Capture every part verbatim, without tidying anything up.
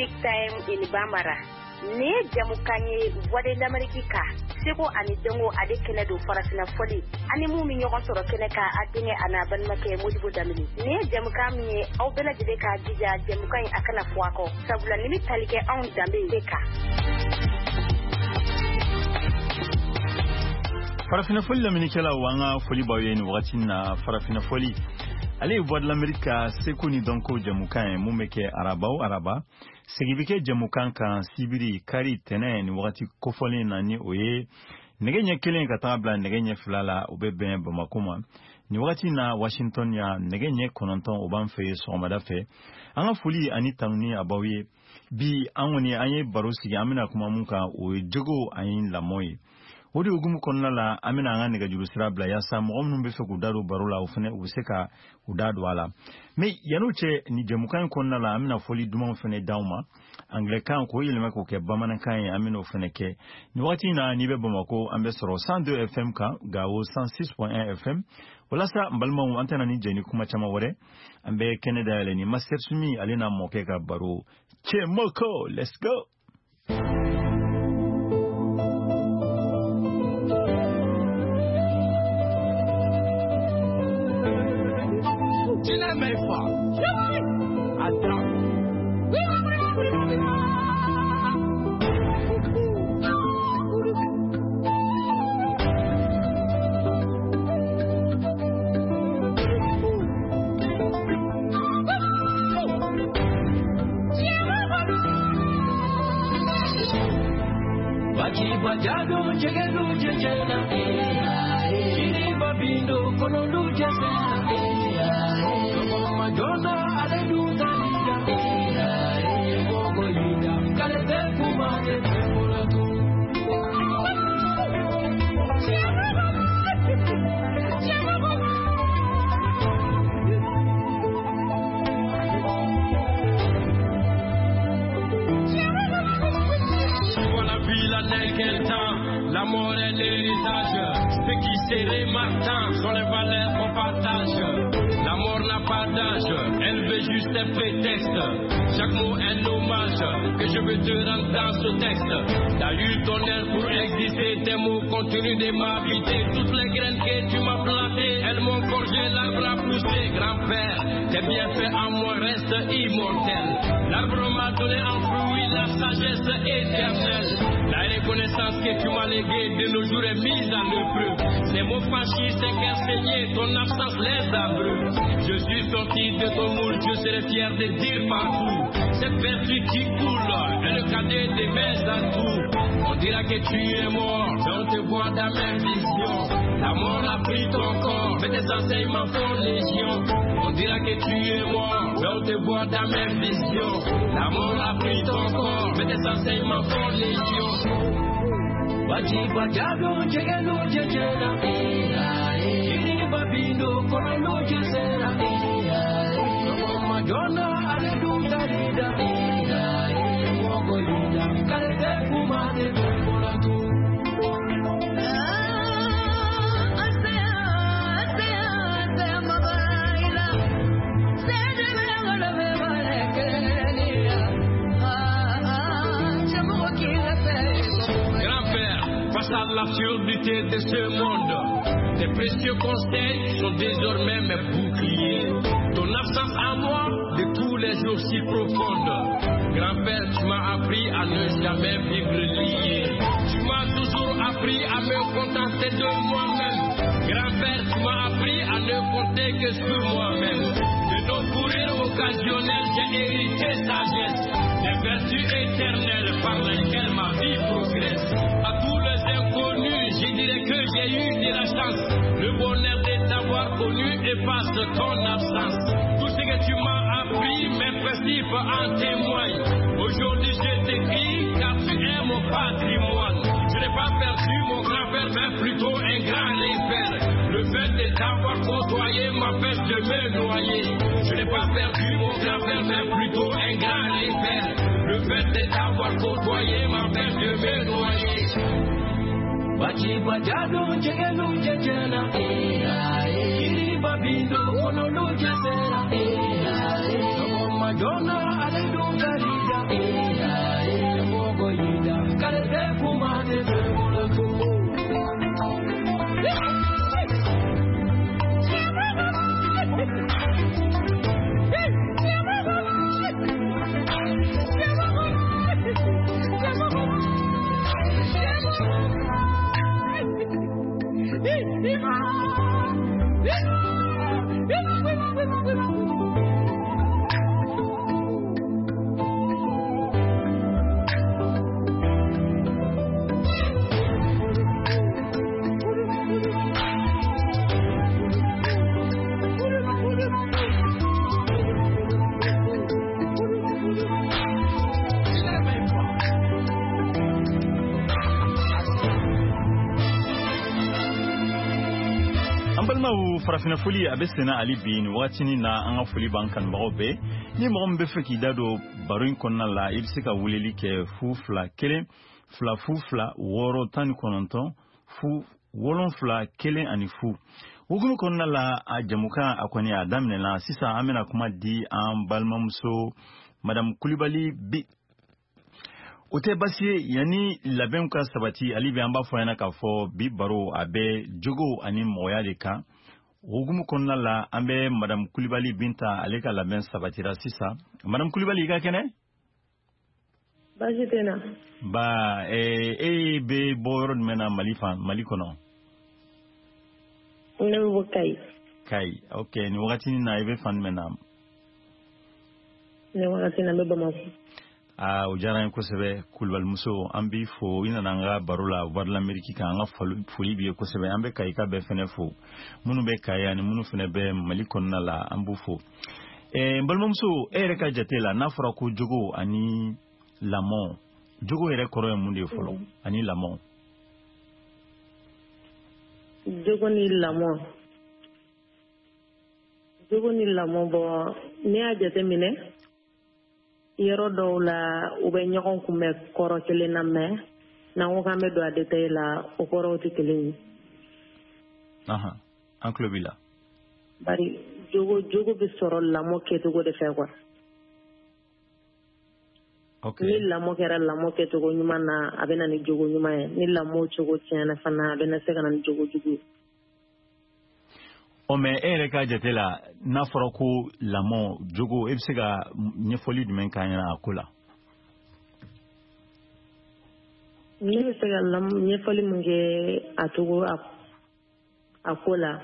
Music Time in Bambara. Ne jamukanye voix d'Amérique ka seko ani dengo ade kene do farafina foli ani mu mi ñoko soro kene ka adinge ana ban make modibo damini ne jamukam ni aw bela jide ka dija jamukany akana fuako sabula ni talike on dambe ka farafina foli la minikela wanga foli bawe ni wakati na farafina foli ale voix de l'Amérique seko ni donko jamukany mu meke arabao araba Segibike jamukan kan sibiri kari tene ni wakati kofoli na ni oye negenye kelen katabla negenye filala ubebe bamakuma ni wakati na Washington ya negenye kononton obanfe somada fe anga fuli ani tangni abawi bi angoni anye barosi amina kuma munka o jogo ayin lamoy odi ugumu konna la amina anga nega juru sirabla ya sa mo omnu be fe kudaro barola ufene useka udado wala me yanuche ni jamukan konna la amina foli duma ufene dauma Anglican ko yelema ko ke bamanan kan amina ufene ke ni wati na ni be bamako ambe soro cent deux F M ka gawo cent six point un F M wala sa mbalma antena ni jeni kuma chama wore ambe Canada le ni master sumi alina moke ka baro che moko let's go Tu n'aimais pas. Attends. Bajado jegelu jejena kini babindo kono lu jejena kono majona ale du dalida mogo yida kale te kuma de temula tu L'amour est l'héritage, ce qui serait matin sont les valeurs qu'on partage. L'amour n'a pas d'âge, elle veut juste un prétexte. Chaque mot est un hommage que je veux te rendre dans ce texte. T'as eu ton air pour exister, tes mots contenus de ma vie. Toutes les graines que tu m'as plantées, elles m'ont forgé, l'arbre a poussé. Grand-père, tes bienfaits en moi restent immortels. L'arbre m'a donné en fruit la sagesse éternelle. La reconnaissance que tu m'as léguée de nos jours est mise à l'épreuve. Ces mots franchis, c'est qu'enseigner, ton absence les abreuve. Je suis sorti de ton moule, je serai fier de dire partout. Cette vertu qui coule est le cadet de mes atouts. On dira que tu es mort, mais on te voit dans mes visions. La mort a pris ton corps, mais tes enseignements font légion. On dira que tu es mort, mais on te voit dans mes visions. La mort a pris ton corps, mais tes enseignements font légion. Waji bajado jegelu jejena kini babindo kono lu jejena kono majona ale du dalida mogo yida kale te kuma de temula tu à l'absurdité de ce monde. Tes précieux conseils sont désormais mes boucliers. Ton absence à moi de tous les jours si profonde. Grand-père, tu m'as appris à ne jamais vivre lié. Tu m'as toujours appris à me contenter de moi-même. Grand-père, tu m'as appris à ne compter que sur moi-même. De nos courir occasionnels, j'ai hérité sagesse. Des vertus éternelles par lesquelles ma vie progresse. À tous les inconnus, je dirais que j'ai eu de la chance. Le bonheur de t'avoir connu efface ton absence. Tout ce que tu m'as appris, mes principes en témoignent. Aujourd'hui je t'écris car tu es mon patrimoine. Je n'ai pas perdu mon grand-père, mais plutôt un grand repère. Le fait de t'avoir côtoyé m'empêche de me noyer. Je n'ai pas perdu mon grand-père, mais plutôt un grand repère. Le fait de t'avoir côtoyé m'empêche de me noyer. Baji bajado jegelu jejena kini babindo kono lu jejena kono majona ale du dalida balmaw farafina foli abesena ali bin watini na anga foli bankan baobe ni mo mbe feki dado barin konna la ibsika wuleli ke fufla kelen fla fufla woro tan kononton fu wolon fla kelen ani fu Ugu konna la ajamuka akwani adamne la sisa amena kuma di an balmamso Madame Coulibaly bi Ote basi yani labem ka sabati ali be amba foyana ka fo bi baro abe jogo ani moya de kan Ugu konna la ambe Madame Coulibaly binta aleka labem sabati ra sisa Madame Coulibaly ka kene Basi tena Ba e e be boron mena malifa malikono Ne wo kai. Kai, okay, ni wakati ni na ebe fan menam. Ne wakati na beba mafu. Ah, ujara yanko sebe Coulibaly muso ambi fo ina nanga barula wadla Ameriki ka anga foli biye ko sebe ambe kai ka be fene fo. Munu be kai ani munu fene be malikon na la ambu fo. Eh mbalmo muso ere ka jatela na fara ko jogo ani lamon. Jogo ere koro munde folo mm. ani lamon. Jogo ni lamon jogo ni lamon bo ne a jate mine yero dɔw la u bɛ ɲɔgɔn kunbɛn kɔrɔ kelen na mɛ n'an ko k'an bɛ don a détail la o kɔrɔw tɛ kelen ye. Aha, an tulo b'i la. Bari jogo jogo bɛ sɔrɔ lamɔ kɛcogo de fɛ quoi. Okay. Ni lamɔ kɛra lamɔ kɛcogo ɲuman na a bɛ na ni jogo ɲuman ye ni lamɔ cogo tiɲɛna fana a bɛ na se ka na ni jogo jugu ye. O mais e yɛrɛ ka jate la n'a fɔra ko lamɔ jogo e bɛ se ka ɲɛfɔli jumɛn k'an ɲɛna a ko la? Ne bɛ se ka ɲɛfɔli min kɛ a cogo a ko la.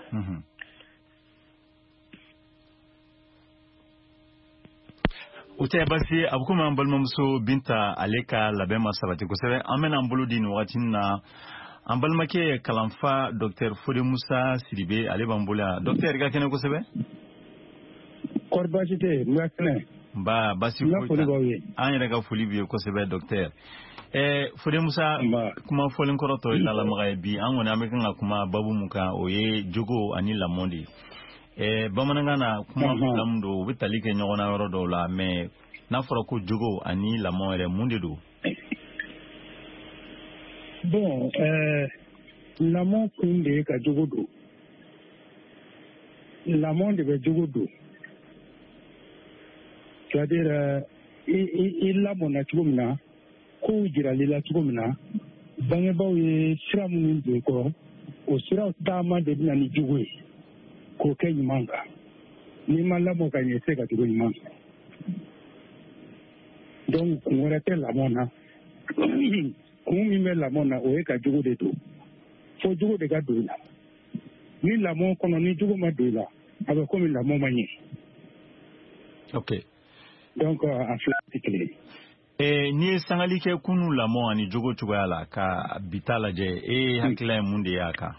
O tɛ basi ye a bɛ komi an balimamuso Binta ale ka labɛn ma sabati kosɛbɛ an bɛna an bolo di nin wagati na an balimakɛ kalanfa Docteur Fode Musa Sidibe ale b'an bolo yan Docteur ka kɛnɛ kosɛbɛ. Kɔri baasi tɛ yen n ka kɛnɛ. Nba basi foyi tɛ an yɛrɛ ka foli b'i ye kosɛbɛ Docteur. Ɛɛ Fode Musa kuma fɔlen kɔrɔ tɔ ye lalamaga ye bi an kɔni an bɛ kan ka kuma babu mun kan o ye jogo ani lamɔ de ye. Eh, bamanankan na kuma fila mun don u bɛ tali kɛ ɲɔgɔn na yɔrɔ dɔw la mais n'a fɔra ko jogo ani lamɔ yɛrɛ mun de don? Bon, euh, lamɔ kun de ye ka jogo don. Lamɔ de bɛ jogo don. C'est-à-dire i i lamɔna cogo min na kow jirali la cogo min na bangebaaw ye sira minnu don i kɔrɔ o siraw taama de bɛ na ni jogo ye. K'o kɛ ɲuman kan n'i ma lamɔ ka ɲɛ se ka jogo ɲuman sɔrɔ donc kun wɛrɛ tɛ lamɔ na kun min bɛ lamɔ na o ye ka jogo de don fo jogo de ka don i la ni lamɔ kɔnɔ ni jogo ma don i la a bɛ komi lamɔ ma ɲɛ. Ok. Donc a fila tɛ kelen ye. Eh, n'i ye sangali kɛ kunu lamɔ ani jogo cogoya la ka bita lajɛ e hakilila ye mun de y'a kan?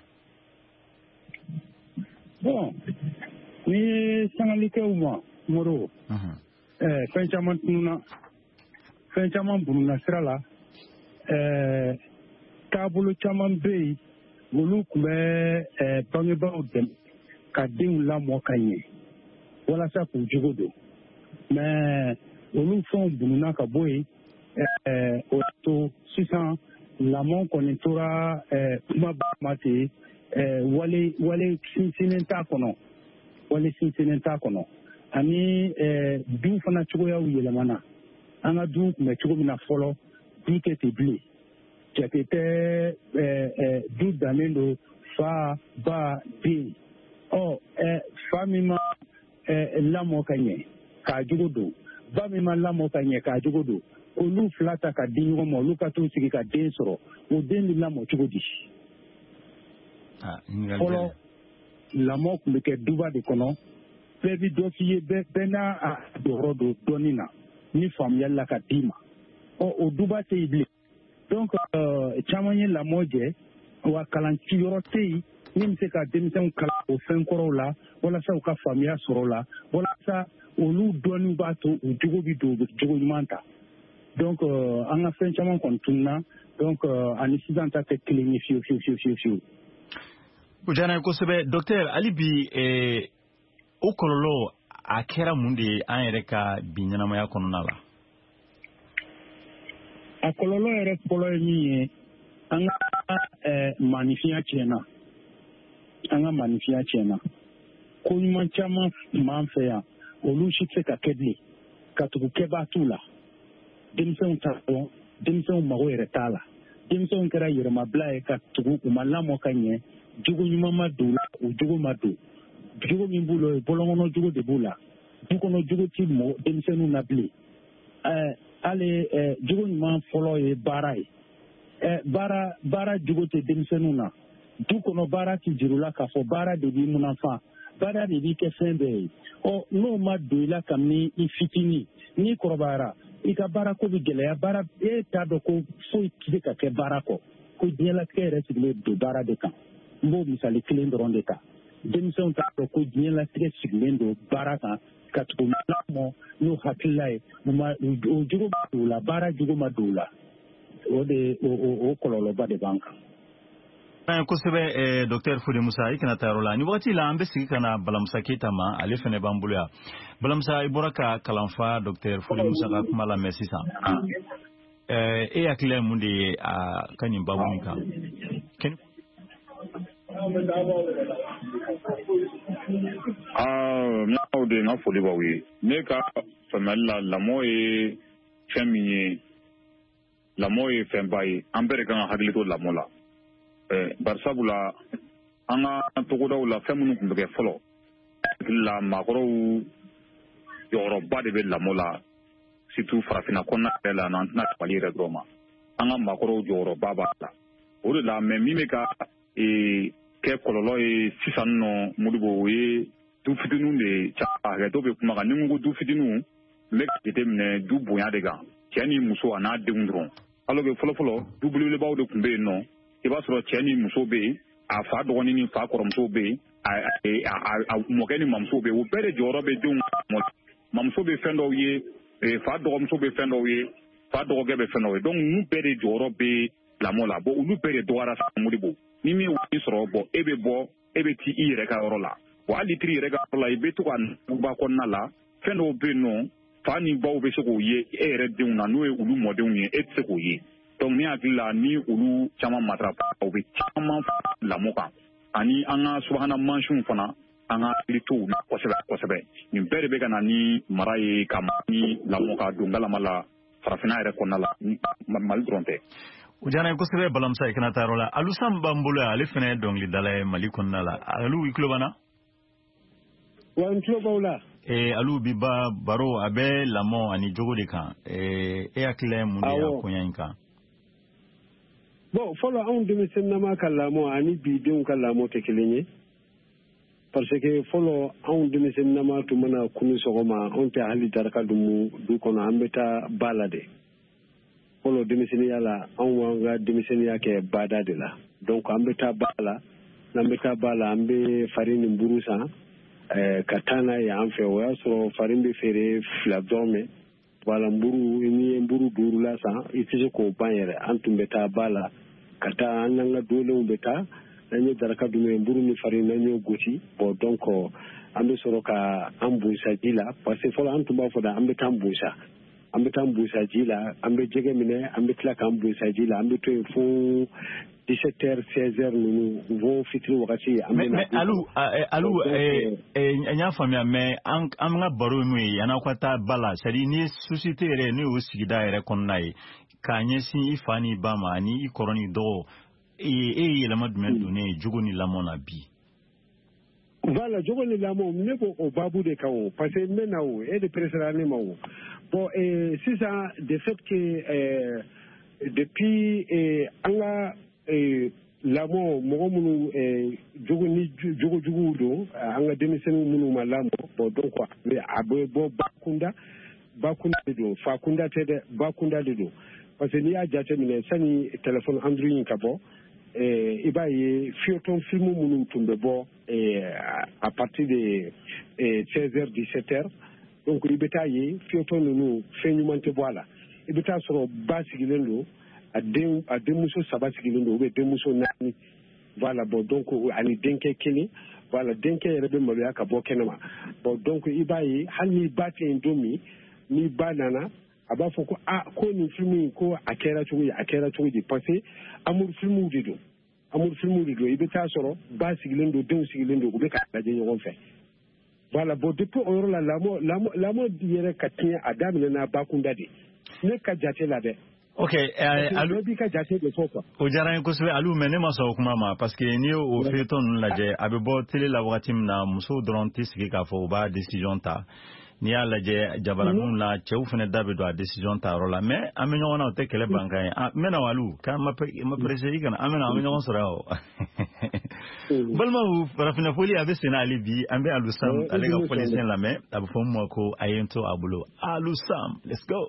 Bon, ni sangalikɛw ma Moro ɛɛ fɛn caman tununa fɛn caman bununa sira la ɛɛ taabolo caman bɛ yen olu tun bɛ ɛɛ bangebaaw dɛmɛ ka denw lamɔ ka ɲɛ walasa k'u jogo don mais olu fɛnw bununa ka bɔ yen ɛɛ o to sisan lamɔ kɔni tora ɛɛ kumaba ma ten. Uh, wale wale sinsinnen t'a kɔnɔ wale sinsinnen t'a kɔnɔ ani uh, du fana cogoyaw yɛlɛmana an ka du tun bɛ cogo min na fɔlɔ du tɛ ten bilen jate tɛ uh, uh, du dannen don fa ba den ɔ uh, fa min ma uh, lamɔ ka ɲɛ k'a jogo don ba min ma lamɔ ka ɲɛ k'a jogo don olu fila ta ka di ɲɔgɔn ma olu ka t'u sigi ka den sɔrɔ o den bɛ lamɔ cogo di? Fɔlɔ lamɔ tun bɛ kɛ duba de kɔnɔ bɛɛ bɛ dɔ f'i ye bɛɛ n'a jɔyɔrɔ don dɔɔnin na ni faamuyali la ka d'i ma ɔ o duba tɛ yen bilen donc caman ye lamɔ jɛ wa kalanciyɔrɔ tɛ yen min bɛ se ka denmisɛnw kalan o fɛn kɔrɔw la walasa u ka faamuya sɔrɔ o la walasa olu dɔɔnin b'a to u jogo bɛ don u bɛ jogo ɲuman ta donc an ka fɛn caman kɔni tununa donc ani sisan ta tɛ kelen ye fiyewu fiyewu fiyewu fiyewu. Ujana kosebe docteur Ali bi eh o kololo a kera mun de an yɛrɛ ka bi ɲɛnamaya kɔnɔna la. A kɔlɔlɔ yɛrɛ fɔlɔ ye min ye an ka maanifinya tiɲɛna an ka maanifinya tiɲɛna ko ɲuman caman m'an fɛ yan olu si tɛ se ka kɛ bilen ka tugu kɛbaa t'u la denmisɛnw t'a dɔn denmisɛnw mago yɛrɛ t'a la denmisɛnw kɛra yɛrɛmabila ye ka tugu u ma lamɔ ka ɲɛ jogo ɲuman ma don la o jogo ma don jogo min b'u la o ye bɔlɔnkɔnɔ jogo de b'u la du kɔnɔ jogo ti mɔgɔ denmisɛnninw na bilen ɛɛ hali jogo ɲuman fɔlɔ ye baara ye baara baara jogo tɛ denmisɛnninw na du kɔnɔ baara ti juru la k'a fɔ baara de b'i munafan baara de b'i kɛ fɛn bɛɛ ye ɔ n'o ma don i la kabini i fitinin n'i kɔrɔbayara i ka baara ko bɛ gɛlɛya baara e t'a dɔn ko foyi tɛ se ka kɛ baara kɔ ko diɲɛlatigɛ yɛrɛ sigilen don baara de kan n b'o misali kelen dɔrɔn de ta denmisɛnw t'a dɔn ko diɲɛlatigɛ sigilen don baara kan ka tugu lamɔ n'o hakilila ye o jogo ma don o la baara jogo ma don o la o de o kɔlɔlɔba de b'an kan. Kosɛbɛ docteur Fode Musa i kana taa yɔrɔ la ni waati la an bɛ sigi ka na Balamusa Keyita ma ale fɛnɛ b'an bolo yan Balamusa i bɔra ka kalanfa docteur Fode Musa ka kuma lamɛn sisan e hakili ye mun de ye a ka nin babu min kan. Ah, n'aw de n'a foli b'aw ye ne ka faamuyali la lamɔ ye fɛn min ye lamɔ ye fɛnba ye an bɛɛ de kan ka hakili to lamɔ la barisabula an ka togodaw la fɛn minnu tun bɛ kɛ fɔlɔ la maakɔrɔw jɔyɔrɔba de bɛ lamɔ la surtout farafinna kɔnɔna yɛrɛ la n'an tɛna tabali yɛrɛ dɔrɔn ma an ka maakɔrɔw jɔyɔrɔba b'a la o de la mɛ min bɛ ka kɛ kɔlɔlɔ ye sisan nɔ Modibo o ye du fitininw de caman hakɛto bɛ kuma kan ni n ko du fitininw n bɛ jateminɛ du bonya de kan cɛ ni muso a n'a denw dɔrɔn alors que fɔlɔfɔlɔ du belebelebaw de tun bɛ yen nɔ i b'a sɔrɔ cɛ ni muso bɛ yen a fa dɔgɔnin ni fa kɔrɔmuso bɛ yen a mɔkɛ ni mamuso bɛ yen o bɛɛ de jɔyɔrɔ bɛ denw na mamuso bɛ fɛn dɔw ye fa dɔgɔmuso bɛ fɛn dɔw ye fa dɔgɔkɛ bɛ fɛn dɔw ye donc ninnu bɛɛ de jɔyɔrɔ bɛ lamɔ la bon olu bɛɛ de dɔgɔyara sisan Modibo ni min ye wari sɔrɔ bɔn e bɛ bɔ e bɛ ti i yɛrɛ ka yɔrɔ la wa hali tiri yɛrɛ ka yɔrɔ la i bɛ to ka nuguba kɔnɔna la fɛn dɔw bɛ yen nɔ fa ni baw bɛ se k'o ye e yɛrɛ denw na n'o ye olu mɔdenw ye e tɛ se k'o ye donc ne hakili la ni olu caman matarafa u bɛ caman fara lamɔ kan ani an ka subahana mansinw fana an ka hakili to u la kosɛbɛ kosɛbɛ nin bɛɛ de bɛ ka na ni mara ye ka ni lamɔ ka don galama la farafinna yɛrɛ kɔnɔna la Mali dɔrɔn tɛ. O diyara n ye kosɛbɛ Balamusa i kana taa yɔrɔ la Alusan b'an bolo yan ale fɛnɛ ye dɔnkilidala ye Mali kɔnɔna la Alu i tulo b'an na. Wa n tulo b'aw la. ee Alu bi ba baro a bɛ lamɔ ani jogo de kan ee e hakili ye mun de ye a koɲɛ in kan. Bon fɔlɔ anw denmisɛnninama ka lamɔ ani bi denw ka lamɔ tɛ kelen ye parce que fɔlɔ anw denmisɛnninama tun mana kunu sɔgɔma anw tɛ hali daraka dun du kɔnɔ an bɛ taa ba la de fɔlɔ denmisɛnniya la anw b'an ka denmisɛnniya kɛ bada de la donc an bɛ taa ba la n'an bɛ taa ba la an bɛ fari ni buru san ka taa n'a ye an fɛ o y'a sɔrɔ fari bɛ feere fila dɔrɔmɛ wala buru n'i ye buru duuru la san i tɛ se k'o ban yɛrɛ an tun bɛ taa ba la ka taa an n'an ka dolenw bɛ taa n'an ye daraka dun ye buru ni fari n'an y'o gosi bon donc an bɛ sɔrɔ ka an busa ji la parce que fɔlɔ an tun b'a fɔ da an bɛ taa busa an bɛ taa busa ji la an bɛ jɛgɛ minɛ an bɛ tila k'an busa ji la an bɛ to yen fo dix-sept heures seize heures ninnu vont fitiri wagati an bɛ na. mais Alu Alu n y'a faamuya mais an ka baro ye mun ye yan'aw ka taa ba la c'est à dire ni société yɛrɛ n'o y'o sigida yɛrɛ kɔnɔna ye k'a ɲɛsin i fa ni ba ma ani i kɔrɔ ni dɔgɔ e ye yɛlɛma jumɛn don ne jogo ni lamɔ na bi. Voilà jogo ni lamɔ ne ko o babu de kan o parce que n bɛ na o e de pressera ne ma o bon sisan de fait que depuis an ka lamɔ mɔgɔ minnu jogo ni jogo juguw don an ka denmisɛnninw minnu ma lamɔ bon donc a bɛ bɔ bakunda bakunda de don fakunda tɛ dɛ bakunda de don parce que n'i y'a jateminɛ sani téléphone Android ka bɔ i b'a ye feuilleton film minnu tun bɛ bɔ à partir de seize heures dix-sept heures donc i bɛ taa ye feuilleton ninnu fɛn ɲuman tɛ bɔ a la i bɛ taa sɔrɔ ba sigilen don a den a denmuso saba sigilen don ou bien denmuso naani voilà bon donc ani denke kini voilà denke yɛrɛ bɛ maloya ka bɔ kɛnɛma bon donc i b'a ye hali ni ba tɛ yen don min ni ba nana a b'a fɔ ko a ko nin film in ko a kɛra cogo di a kɛra cogo di parce que amour filmw de don amour filmw de don i bɛ taa sɔrɔ ba sigilen don denw sigilen don u bɛ ka lajɛ ɲɔgɔn fɛ voilà bon depuis o yɔrɔ la lamɔ lamɔ lamɔ yɛrɛ ka tiɲɛ a daminɛna bakunda de ne ka jate la dɛ. Ok, alu bi ka jate de fɔ quoi. O diyara n ye kosɛbɛ alu mais ne ma sɔn o kuma ma parce que n'i ye o feuilleton ninnu lajɛ a bɛ bɔ télé la wagati min na musow dɔrɔn tɛ sigi k'a fɔ u b'a décision ta n'i y'a lajɛ jabaraninw na cɛw fana da bɛ don a décision ta yɔrɔ la mais an bɛ ɲɔgɔn na o tɛ kɛlɛ ban kan ye n bɛ na alu k'an ma pressé i kana an bɛ na an bɛ ɲɔgɔn sɔrɔ yan balimaw farafinna foli a bɛ senna ale bi an bɛ alu sam ale ka fɔlisɛn lamɛn a bɛ fɔ min ma ko a ye n to a bolo alu sam let's go.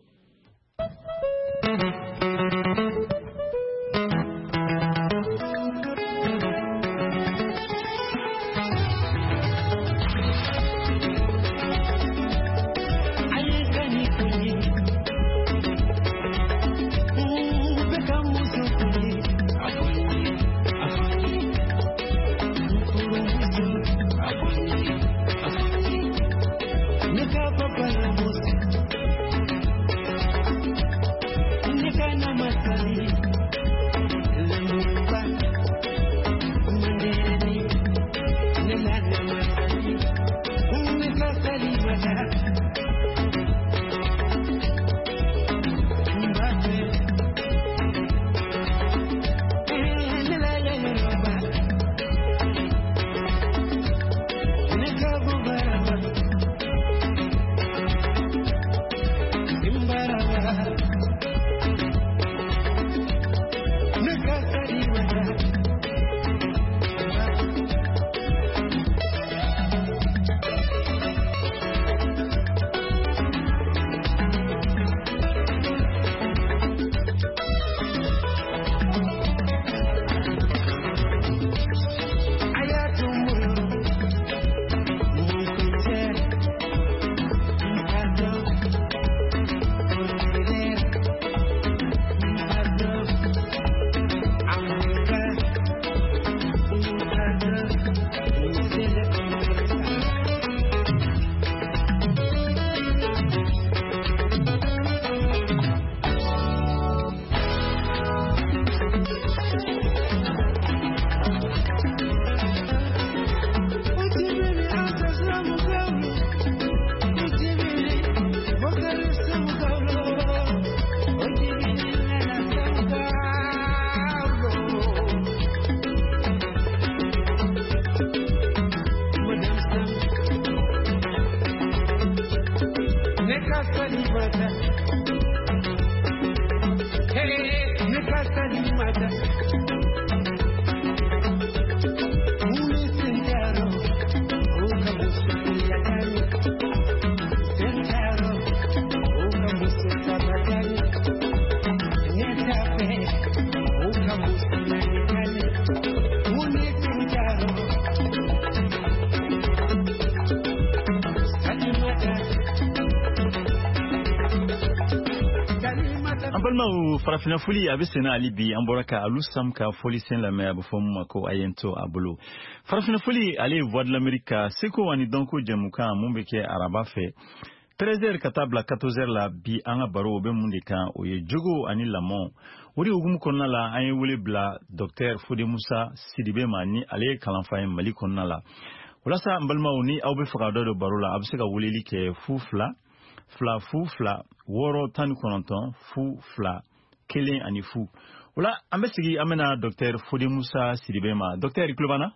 Farafina foli a bɛ senna ali bi an bɔra ka alu sam ka foli sen lamɛn a bɛ fɔ min ma ko a ye n to a bolo farafina foli ale ye voix de l'Amérique ka seko ani dɔnko jɛmukan mun bɛ kɛ araba fɛ treize heures ka taa bila quatorze heures la bi an ka baro o bɛ mun de kan o ye jogo ani lamɔ o de hukumu kɔnɔna la an ye wele bila docteur Fode Musa Sidibe ma ni ale ye kalanfa ye Mali kɔnɔna la walasa n balimaw ni aw bɛ fɛ ka dɔ don baro la a bɛ se ka weleli kɛ fu fila fila fu fila wɔɔrɔ tan ni kɔnɔntɔn fu fila kelen ani fu wala an bɛ sigi an bɛna docteur Fode Musa Sidibe ma docteur i tulo b'an na.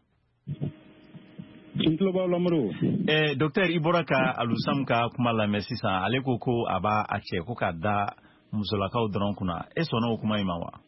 n tulo b'aw la Modibo. ɛɛ docteur i bɔra ka alusam ka kuma lamɛn sisan ale ko ko a b'a a cɛ ko k'a da musolakaw dɔrɔn kunna e sɔnna o kuma in ma wa.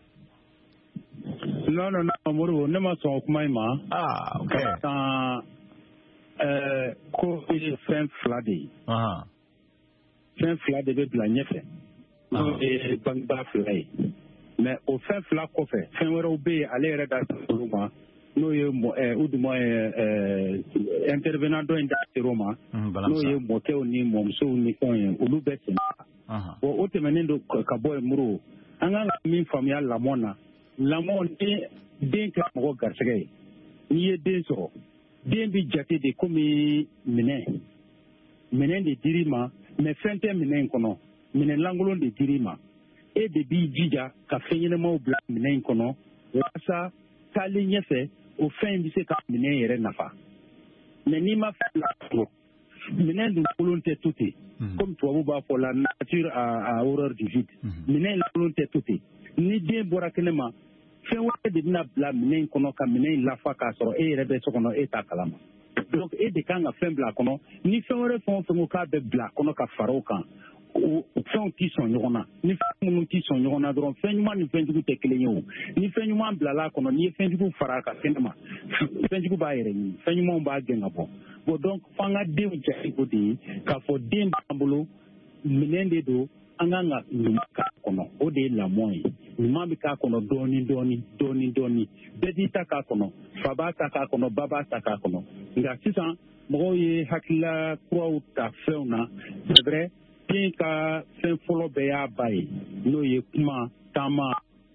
non non non Modibo ne ma sɔn o kuma in ma. ah ok. kan ɛɛ ko ye fɛn fila de ye. fɛn fila de bɛ bila ɲɛfɛ. n'o ye bangebaa fila ye mais o fɛn fila kɔfɛ fɛn wɛrɛw bɛ yen ale yɛrɛ da ser'o ma n'o ye u duma ye intervenant dɔ in da ser'o ma n'o ye mɔkɛw ni mɔmusow ni fɛnw ye olu bɛɛ tɛmɛ bon o tɛmɛnen don ka bɔ yen Modibo an kan ka min faamuya lamɔ na lamɔ ni den ka mɔgɔ garisɛgɛ ye n'i ye den sɔrɔ den bi jate de komi minɛn minɛn de dir'i ma mais fɛn tɛ minɛn in kɔnɔ minɛn lankolon de dir'i ma e de b'i jija ka fɛn ɲɛnamaw bila minɛn in kɔnɔ walasa taalen ɲɛfɛ o fɛn in bɛ se ka minɛn yɛrɛ nafa mais n'i ma fɛn bila kɔnɔ minɛn lankolon tɛ to ten comme tubabu b'a fɔ la nature a horreur du vide minɛn lankolon tɛ to ten ni den bɔra kɛnɛ ma fɛn wɛrɛ de bɛna bila minɛn in kɔnɔ ka minɛn in lafa k'a sɔrɔ e yɛrɛ bɛ so kɔnɔ e t'a kalama donc e de kan ka fɛn bila a kɔnɔ ni fɛn wɛrɛ fɛn o fɛn ko k'a bɛ bila a kɔnɔ ka fara o kan o fɛnw t'i sɔn ɲɔgɔn na ni fɛn minnu t'i sɔn ɲɔgɔn na dɔrɔn fɛn ɲuman ni fɛn jugu tɛ kelen ye o ni fɛn ɲuman bilala a kɔnɔ n'i ye fɛn jugu fara a kan kɛnɛ ma fɛn jugu b'a yɛrɛ ɲini fɛn ɲumanw b'a gɛn ka bɔ bon donc f'an ka denw jate ko de ye k'a fɔ den b'an bolo minɛn de don an kan ka ɲuman k'a kɔnɔ o de ye lamɔ ye ɲuman bɛ k'a kɔnɔ dɔɔni dɔɔni dɔɔni dɔɔni bɛɛ b'i ta k'a kɔnɔ fa b'a ta k'a kɔnɔ ba b'a ta k'a kɔnɔ nka sisan mɔgɔw ye hakilila kuraw ta fɛnw na c'est vrai den ka fɛn fɔlɔ bɛɛ y'a ba ye n'o ye kuma taama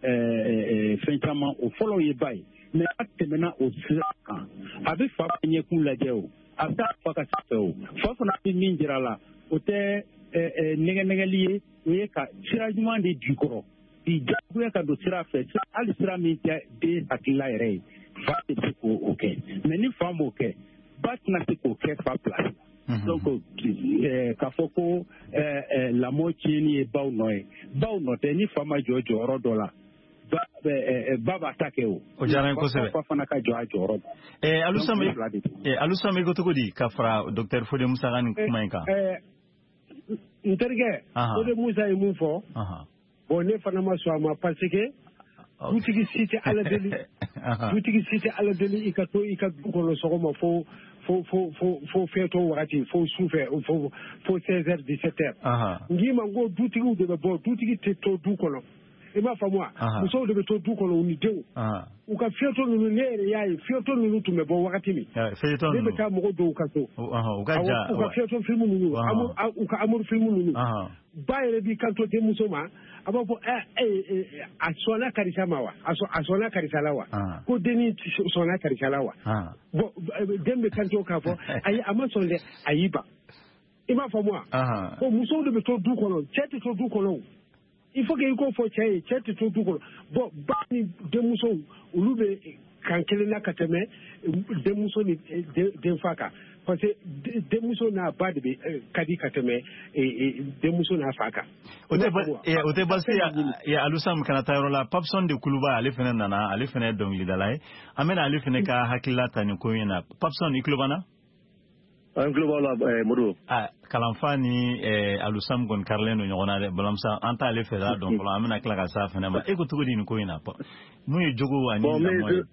fɛn caman o fɔlɔ ye ba ye mais a tɛmɛna o sira kan a bɛ fa ka ɲɛkun lajɛ o a bɛ taa fa ka sira fɛ o fa fana bɛ min jira a la o tɛ nɛgɛnɛgɛli ye o ye ka sira ɲuman de di kɔrɔ k'i jagoya ka don sira fɛ hali sira min tɛ den hakilila yɛrɛ ye fa tɛ se k'o kɛ mais ni fa m'o kɛ ba tɛna se k'o kɛ fa place la donc k'a fɔ ko lamɔ tiɲɛni ye baw nɔ ye baw nɔ tɛ ni fa ma jɔ jɔyɔrɔ dɔ la ba b'a ta kɛ o o diyara n ye kosɛbɛ fa fana ka jɔ a jɔyɔrɔ la alusama i ko cogo di ka fara docteur Fode Musa ka nin kuma in kan n terikɛ Fode Musa ye mun fɔ bon ne fana ma sɔn a ma parce que dutigi si tɛ ala deli dutigi si tɛ ala deli i ka to i ka du kɔnɔ sɔgɔma fo fo fo fo fo fɛtɔ wagati fo sufɛ fo fo seize heures dix-sept heures n k'i ma n ko dutigiw de bɛ bɔ dutigi tɛ to du kɔnɔ i b'a faamu wa musow de bɛ to du kɔnɔ u ni denw u ka fiyɛtɔ ninnu ne yɛrɛ y'a ye fiyɛtɔ ninnu tun bɛ bɔ wagati min ne bɛ taa mɔgɔ dɔw ka so u ka fiyɛtɔ filimu ninnu u ka amour filimu ninnu ba yɛrɛ b'i kanto denmuso ma a b'a fɔ a sɔnna karisa ma wa a sɔnna karisa la wa ko denni sɔnna karisa la wa bon den bɛ kanto k'a fɔ ayi a ma sɔn dɛ a y'i ban i b'a faamu wa bon musow de bɛ to du kɔnɔ cɛ tɛ to du kɔnɔ il faut que i k'o fɔ cɛ ye cɛ tɛ to du kɔnɔ bon ba ni denmusow olu bɛ kan kelen na ka tɛmɛ denmuso ni denfa kan parce que denmuso n'a ba de bɛ ka di ka tɛmɛ denmuso n'a fa kan. o tɛ basi ye Alusam kana taa yɔrɔ la Papson de Kuluba ale fana nana ale fana ye dɔnkilidala ye an bɛna ale fana ka hakilila ta nin ko in na Papson i tulo b'an na. an tulo b'a la Modibo. kalanfa ni Alusam kɔni karilen don ɲɔgɔn na dɛ balamisa an t'ale fɛ d'a dɔn fɔlɔ an bɛna tila ka s'a fana ma e ko cogo di nin ko in na mun ye jogo ani lamɔ ye.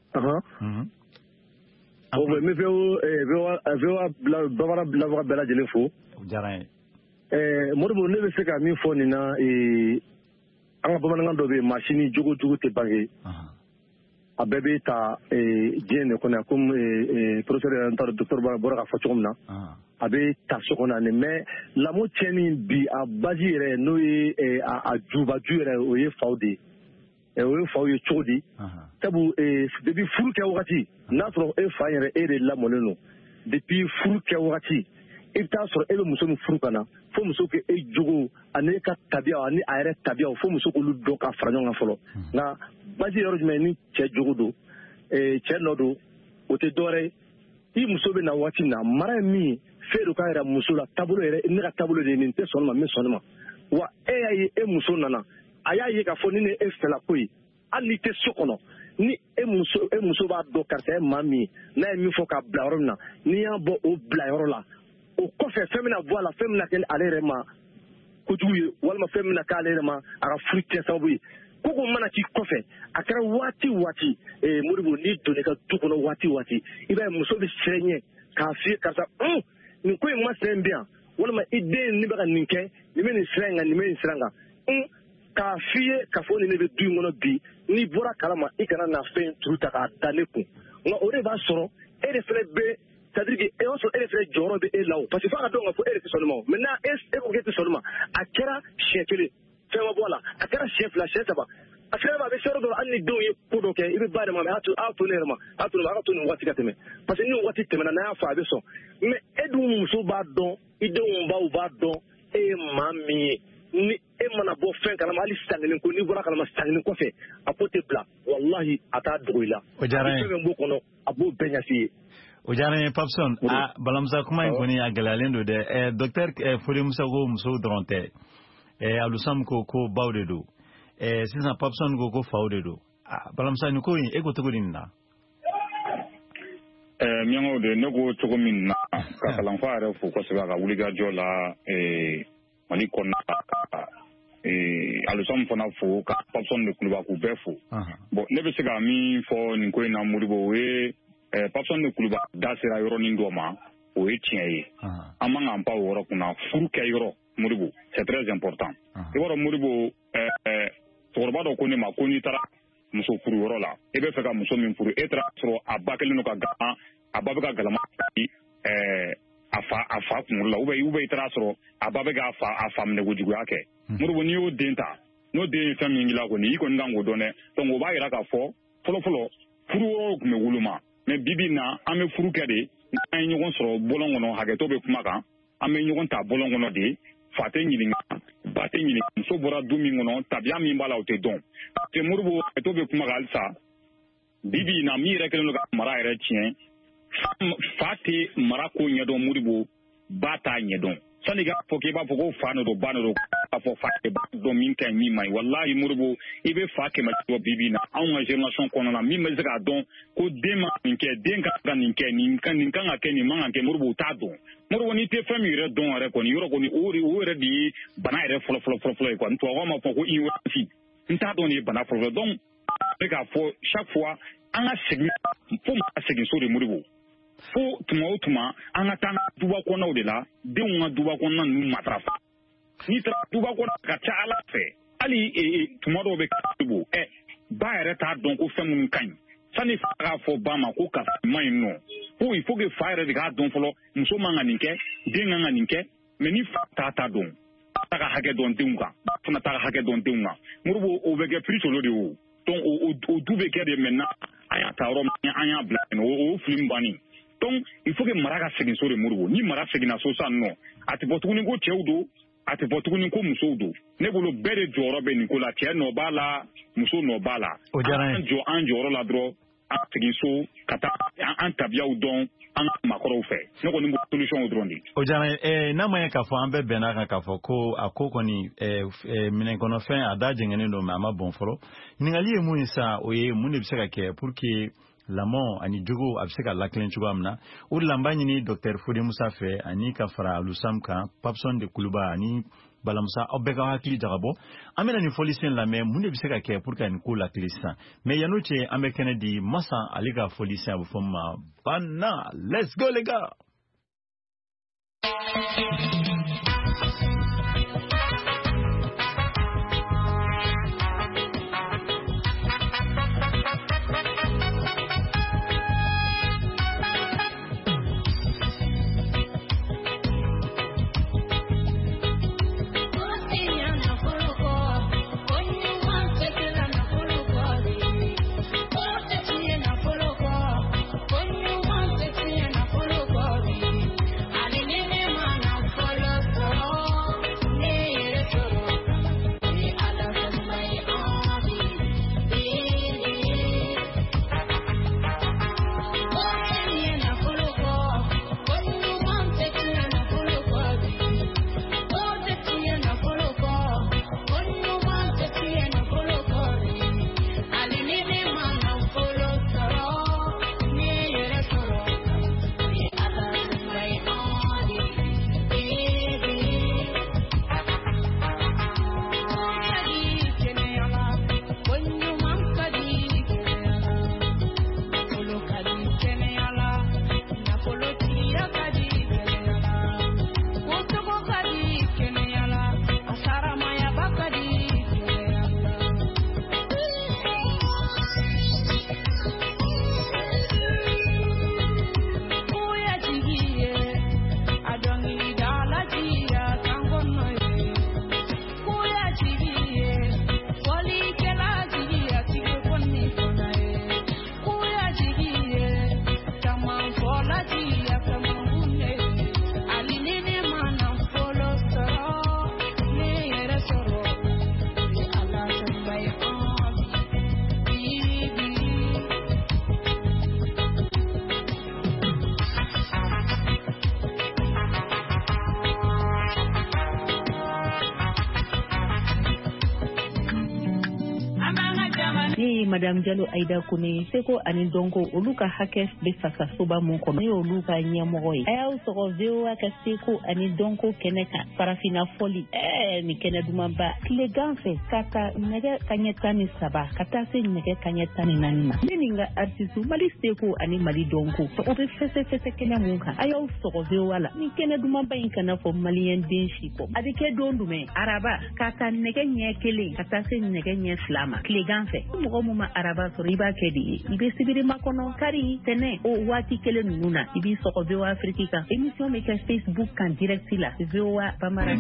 o bɛ n bɛ V O A baara bilabaga bɛɛ lajɛlen fo. o diyara n ye. Modibo ne bɛ se ka min fɔ nin na an ka bamanankan dɔ bɛ yen maa si ni jogo jogo tɛ bange. a bɛɛ bɛ ta diɲɛ de kɔnɔ comme professeur yɛrɛ n t'a dɔn docteur bɔra k'a fɔ cogo min na a bɛ ta so kɔnɔ ani mais lamɔ tiɲɛni bi a base yɛrɛ n'o ye a jubaju yɛrɛ o ye faw de ye o ye faw ye cogo di sabu depuis furu kɛ wagati n'a sɔrɔ e fa yɛrɛ e de lamɔlen don depuis furu kɛ wagati i bɛ taa sɔrɔ e bɛ muso min furu ka na fo muso k'e jogo ani e ka tabiya ani a yɛrɛ tabiyaw fo muso k'olu dɔn ka fara ɲɔgɔn kan fɔlɔ nka basi yɔrɔ jumɛn ni cɛ jogo don cɛ nɔ don o tɛ dɔwɛrɛ ye i muso bɛ na waati min na mara ye min ye fɛn dɔ k'a yɛrɛ muso la taabolo yɛrɛ ne ka taabolo de ye nin tɛ sɔn ne ma min sɔn ne ma wa e y'a ye e muso nana a y'a ye k'a fɔ ni ne e fɛla ko ye hali n'i tɛ so kɔnɔ ni e muso e muso b'a dɔn karisa ye maa min ye n'a ye min fɔ k'a bila yɔrɔ min na n'i y'a bɔ o bila yɔrɔ la o kɔfɛ fɛn bɛna bɔ a la fɛn bɛna kɛ ale yɛrɛ ma kojugu ye walima fɛn bɛna k'ale yɛrɛ ma a ka furu kɛ sababu ye koko mana k'i kɔfɛ a kɛra waati waati Modibo n'i donna i ka du kɔnɔ waati waati i b'a ye muso bɛ siran ɲɛ k'a f'i ye karisa nin ko in ma siran bi yan walima i den nin bɛ ka nin kɛ nin bɛ nin siran in kan nin bɛ nin siran kan k'a f'i ye k'a fɔ nin ne bɛ du in kɔnɔ bi n'i bɔra kalama i kana na fɛn turu ta k'a da ne kun nka o de b'a sɔrɔ e de fana bɛ c'est-à-dire que e y'a sɔrɔ e de fana jɔyɔrɔ bɛ e la o parce que f'a ka dɔn k'a fɔ e de tɛ sɔn nin ma o maintenant e ko k'e tɛ sɔn nin ma a kɛra siɲɛ kelen fɛn ma bɔ a la a kɛra siɲɛ fila siɲɛ saba asira ma be soro do anni do ye podo ke ibe bare ma atu atu le ma atu ma atu ni wati kateme parce que ni wati teme na na fa be so mais edu muso ba don ide on ba ba don e mami ni e mana bo fen kala mali stangin ko ni bora kala ma stangin ko fe apote pla wallahi ata doila o jarane be mbo kono abo benya fi o jarane Papson a balamza kuma en koni agalalendo de eh docteur Fode Musa go muso dronte eh alusam ko ko bawde do eh since Papson go go fawde do balamsa ni ko yin e go to na eh miango de nego to min na ka kalan faare fu ko se ga wuliga jola eh mani konna eh alusam fona fu ka Papson de kuluba ku befu bon ne be se ga mi fo ni ko na muribo we eh Papson de kuluba dasira yoro ni ndoma o e tienye amanga ampa woro kuna furu ke yoro muribo c'est très important e woro muribo eh eh torba do ko ni ma ko ni tara muso furu yoro la e be fe ka muso min furu etra tro abakele no ka ga ababe ka galama eh afa afa kumula ube ube tara tro ababe ga afa afa mne gojigu yake muribo ni o denta no de fami ngila ko ni ko ngango done to ngo ba ira ka fo folo folo furu yoro ku me wuluma me bibi na ame furu kede na nyogon soro bolongono hage to be kuma kan ame nyogon ta bolongono de fate nyilinga bate nyilinga so bora dumi ngono tabia mi mbala o te don te murbo to be kuma galsa bibi na mi rekele no mara ere tien fate mara ko nyedo murbo bata nyedon sani ga foke ba foko fano do bano do afo fate do min kan mi mai wallahi murbo ibe fake ma to bibi na an generation kono na mi me zaka don ko dema nke denka kan nke ni kan ni kan akeni manga ke murbo ta don murbo ni te fami re don re ko ni yoro ko ni ori ori di bana re folo folo folo folo ko to wa ma foko i wasi nta don ni bana folo don e ga fo chaque fois an a segni fo ma segni so de murbo fo tuma o tuma an ka taa duba kɔnɔw de la denw ka duba kɔnɔna ninnu matarafa n'i taara duba kɔnɔ ka ca ala fɛ hali tuma dɔw bɛ kɛ bo ɛ ba yɛrɛ t'a dɔn ko fɛn minnu ka ɲi sani fa k'a fɔ ba ma ko karisa ma ɲi nɔ ko il faut que fa yɛrɛ de k'a dɔn fɔlɔ muso man ka nin kɛ den kan ka nin kɛ mais ni fa t'a ta dɔn t'a ka hakɛ dɔn denw kan fana t'a ka hakɛ dɔn denw kan moribo o bɛ kɛ prix solo de o donc o du bɛ kɛ de maintenant an y'a ta yɔrɔ min an y'a bila yen o fili bannen. Donc il faut que maraga segin so de murbo ni mara segina so sa no ati botuguni ko chewdo ati botuguni ko muso do ne bolo bere joro be ni ko la tie no bala muso no bala an jo an joro la dro segin so kata an tabia u don an makoro fe ne ko ni solution odrondi o jara eh na maya ka fo an be bena kan ka fo ko akoko ni eh minen kono fen ada jengene do mama bon foro ni ngali e mu isa o ye mu ne bisaka ke pour que Lamo ani jogo abseka laklen chuga amna o lambani ni docteur Fode Musa fe ani ka fara alusam ka Papson de Kuluba ani balamsa obeka hakili jagabo amena ni folisen la me munde biseka ke pour kan ko la klisa mais yanoche ame Kennedy masa aliga folisen bu foma bana let's go les gars. Follow Madame Diallo Aïda Kone Seko ani Donko olu ka hakɛ bɛ fasa soba mun kɔnɔ. Ne y'olu ka ɲɛmɔgɔ ye. A y'aw sɔrɔ V O A ka Seko ani Donko kɛnɛ kan. Farafina fɔli. Ɛɛ ni kɛnɛ dumanba. Tilegan fɛ ka taa nɛgɛ kaɲɛ tan ni saba ka taa se nɛgɛ kaɲɛ tan ni naani ma. Ne nin ka artiste Mali Seko ani Mali Donko. O bɛ fɛsɛ fɛsɛ kɛnɛ mun kan. A y'aw sɔrɔ V O A la. Ni kɛnɛ dumanba in kana fɔ maliyɛn den si kɔ. A bɛ kɛ don jumɛn? Araba ka taa nɛgɛ ɲɛ kelen ka taa se nɛgɛ ɲɛ fila ma. Tilegan fɛ. Mɔgɔ mun ma araba sɔrɔ i b'a kɛ de ye. I bɛ sibiri makɔnɔ kari tɛnɛ o waati kelen ninnu na. I b'i sɔgɔ V O A Afrique kan. Émission bɛ kɛ Facebook kan direct la. V O A Bamara.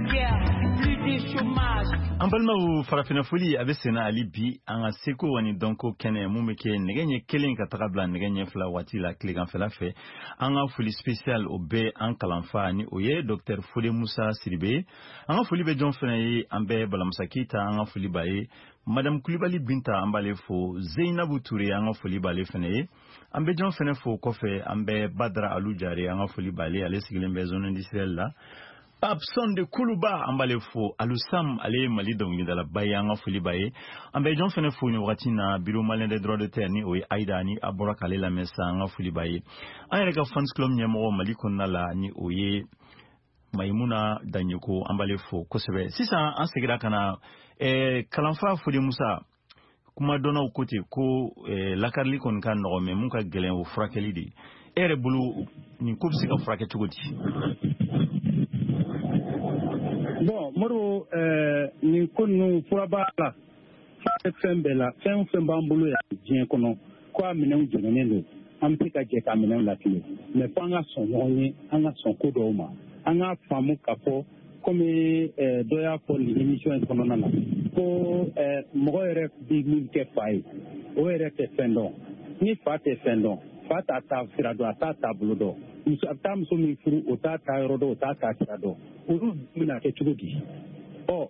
An balimaw farafina foli a bɛ senna hali bi an ka Seko ani Donko kɛnɛ mun bɛ kɛ nɛgɛ ɲɛ kelen ka taga bila nɛgɛ ɲɛ fila waati la tileganfɛla fɛ. An ka foli spécial o bɛ an kalanfa ni o ye Docteur Fode Musa Sidibe. An ka foli bɛ jɔn fana ye an bɛ Balamusa Keita an ka foli b'a ye. Madame Kulibali Binta an b'ale fo. Zeinabu Touré an ka foli b'ale fana ye. An bɛ jɔn fana fo kɔfɛ an bɛ Badara Alu Jare an ka foli b'ale ale sigilen bɛ zone industrielle la. Papson de Kuluba an b'ale fo. Alusam ale Mali dɔnkilidalaba ye an ka foli b'a ye. An bɛ jɔn fana fo ni wagati na Bureau malien des droits de terre ni o ye Aïda ni a bɔra k'ale lamɛn sisan an ka foli b'a ye. An yɛrɛ ka fans club ɲɛmɔgɔ Mali kɔnɔna la ni o ye Maïmouna Danyeko an b'ale fo kosɛbɛ. Sisan an segira ka na eh, kalanfa Fode Musa kuma dɔnnaw ko ten ko eh, lakarili kɔni ka nɔgɔ mɛ mun ka gɛlɛn o furakɛli de. E yɛrɛ bolo nin ko bɛ se ka furakɛ cogo di? Bon, Moro, ni ko ninnu furaba la fɛn bɛɛ la fɛn fɛn b'an bolo yan diɲɛ kɔnɔ ko a minɛnw jɛngɛnen don an bɛ se ka jɛ k'a minɛnw latile mɛ fo an ka sɔn ɲɔgɔn ye an ka sɔn ko dɔw ma an k'a faamu k'a fɔ komi dɔ y'a fɔ nin émission in kɔnɔna na ko mɔgɔ yɛrɛ bɛ min kɛ fa ye o yɛrɛ tɛ fɛn dɔn ni fa tɛ fɛn dɔn fa t'a ta sira dɔn a t'a taabolo dɔn muso a bɛ taa muso min furu o t'a ta yɔrɔ dɔn o t'a ta sira dɔn olu bɛna kɛ cogo di ɔ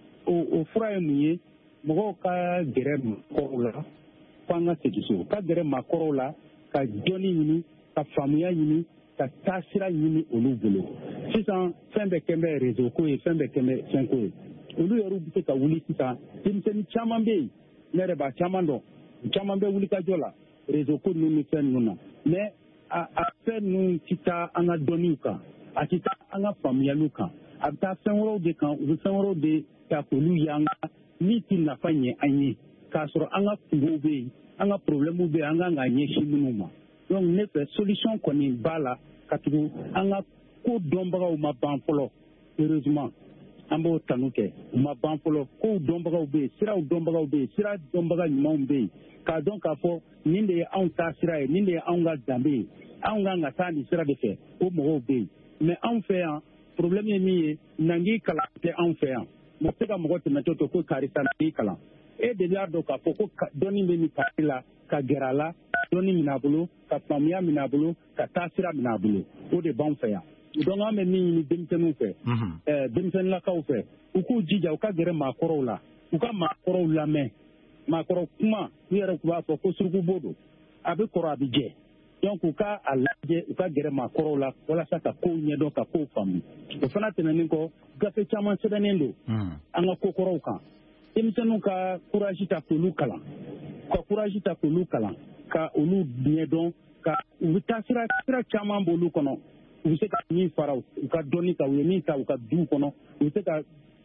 o fura ye mun ye mɔgɔw ka gɛrɛ maakɔrɔw la fo an ka segin so ka gɛrɛ maakɔrɔw la ka dɔnni ɲini ka faamuya ɲini ka taasira ɲini olu bolo sisan fɛn bɛɛ kɛn bɛ réseau ko ye fɛn bɛɛ kɛn bɛ fɛn ko ye olu yɛrɛ bɛ se ka wuli sisan denmisɛnnin caman bɛ yen ne yɛrɛ b'a caman dɔn caman bɛ wuli ka jɔ la réseau ko ninnu ni fɛn ninnu na mais a a fɛn ninnu tɛ taa an ka dɔnniw kan a tɛ taa an ka faamuyaliw kan a bɛ taa fɛn wɛrɛw de kan u bɛ fɛn wɛrɛw de ta k'olu y'an ka min tɛ nafa ɲɛ an ye k'a sɔrɔ an ka kungow bɛ yen an ka problèmew bɛ yen an kan ka ɲɛsin minnu ma donc ne fɛ solution kɔni b'a la ka tugu an ka ko dɔnbagaw ma ban fɔlɔ heureusement an b'o tanu kɛ u ma ban fɔlɔ kow dɔnbagaw bɛ yen siraw dɔnbagaw bɛ yen sira dɔnbaga ɲumanw bɛ yen k'a dɔn k'a fɔ nin de ye anw ta sira ye nin de ye anw ka danbe ye anw kan ka taa nin sira de fɛ o mɔgɔw bɛ yen mais anw fɛ yan problème ye min ye nangi kalan tɛ anw fɛ yan mɔgɔ tɛ ka mɔgɔ tɛmɛtɔ to ko karisa nangi kalan e de y'a dɔn k'a fɔ ko dɔnni bɛ nin kari la ka gɛrɛ a la dɔnni minɛ a bolo ka faamuya minɛ a bolo ka taa sira minɛ a bolo o de b'anw fɛ yan donc an bɛ min ɲini denmisɛnninw fɛ ɛɛ denmisɛnninlakaw fɛ u k'u jija u ka gɛrɛ maakɔrɔw la u ka maakɔrɔw lamɛn maakɔrɔ kuma u yɛrɛ b'a fɔ ko surukubo don a bɛ kɔrɔ a bɛ jɛ donc u ka a lajɛ u ka gɛrɛ maakɔrɔw la walasa ka kow ɲɛdɔn ka kow faamu o fana tɛmɛnen kɔ gafe caman sɛbɛnnen don an ka kokɔrɔw kan denmisɛnninw ka courage ta k'olu kalan ka courage ta k'olu kalan ka olu ɲɛdɔn ka u bɛ taa sira sira caman b'olu kɔnɔ u bɛ se ka min fara u ka dɔnni kan u ye min ta u ka duw kɔnɔ u bɛ se ka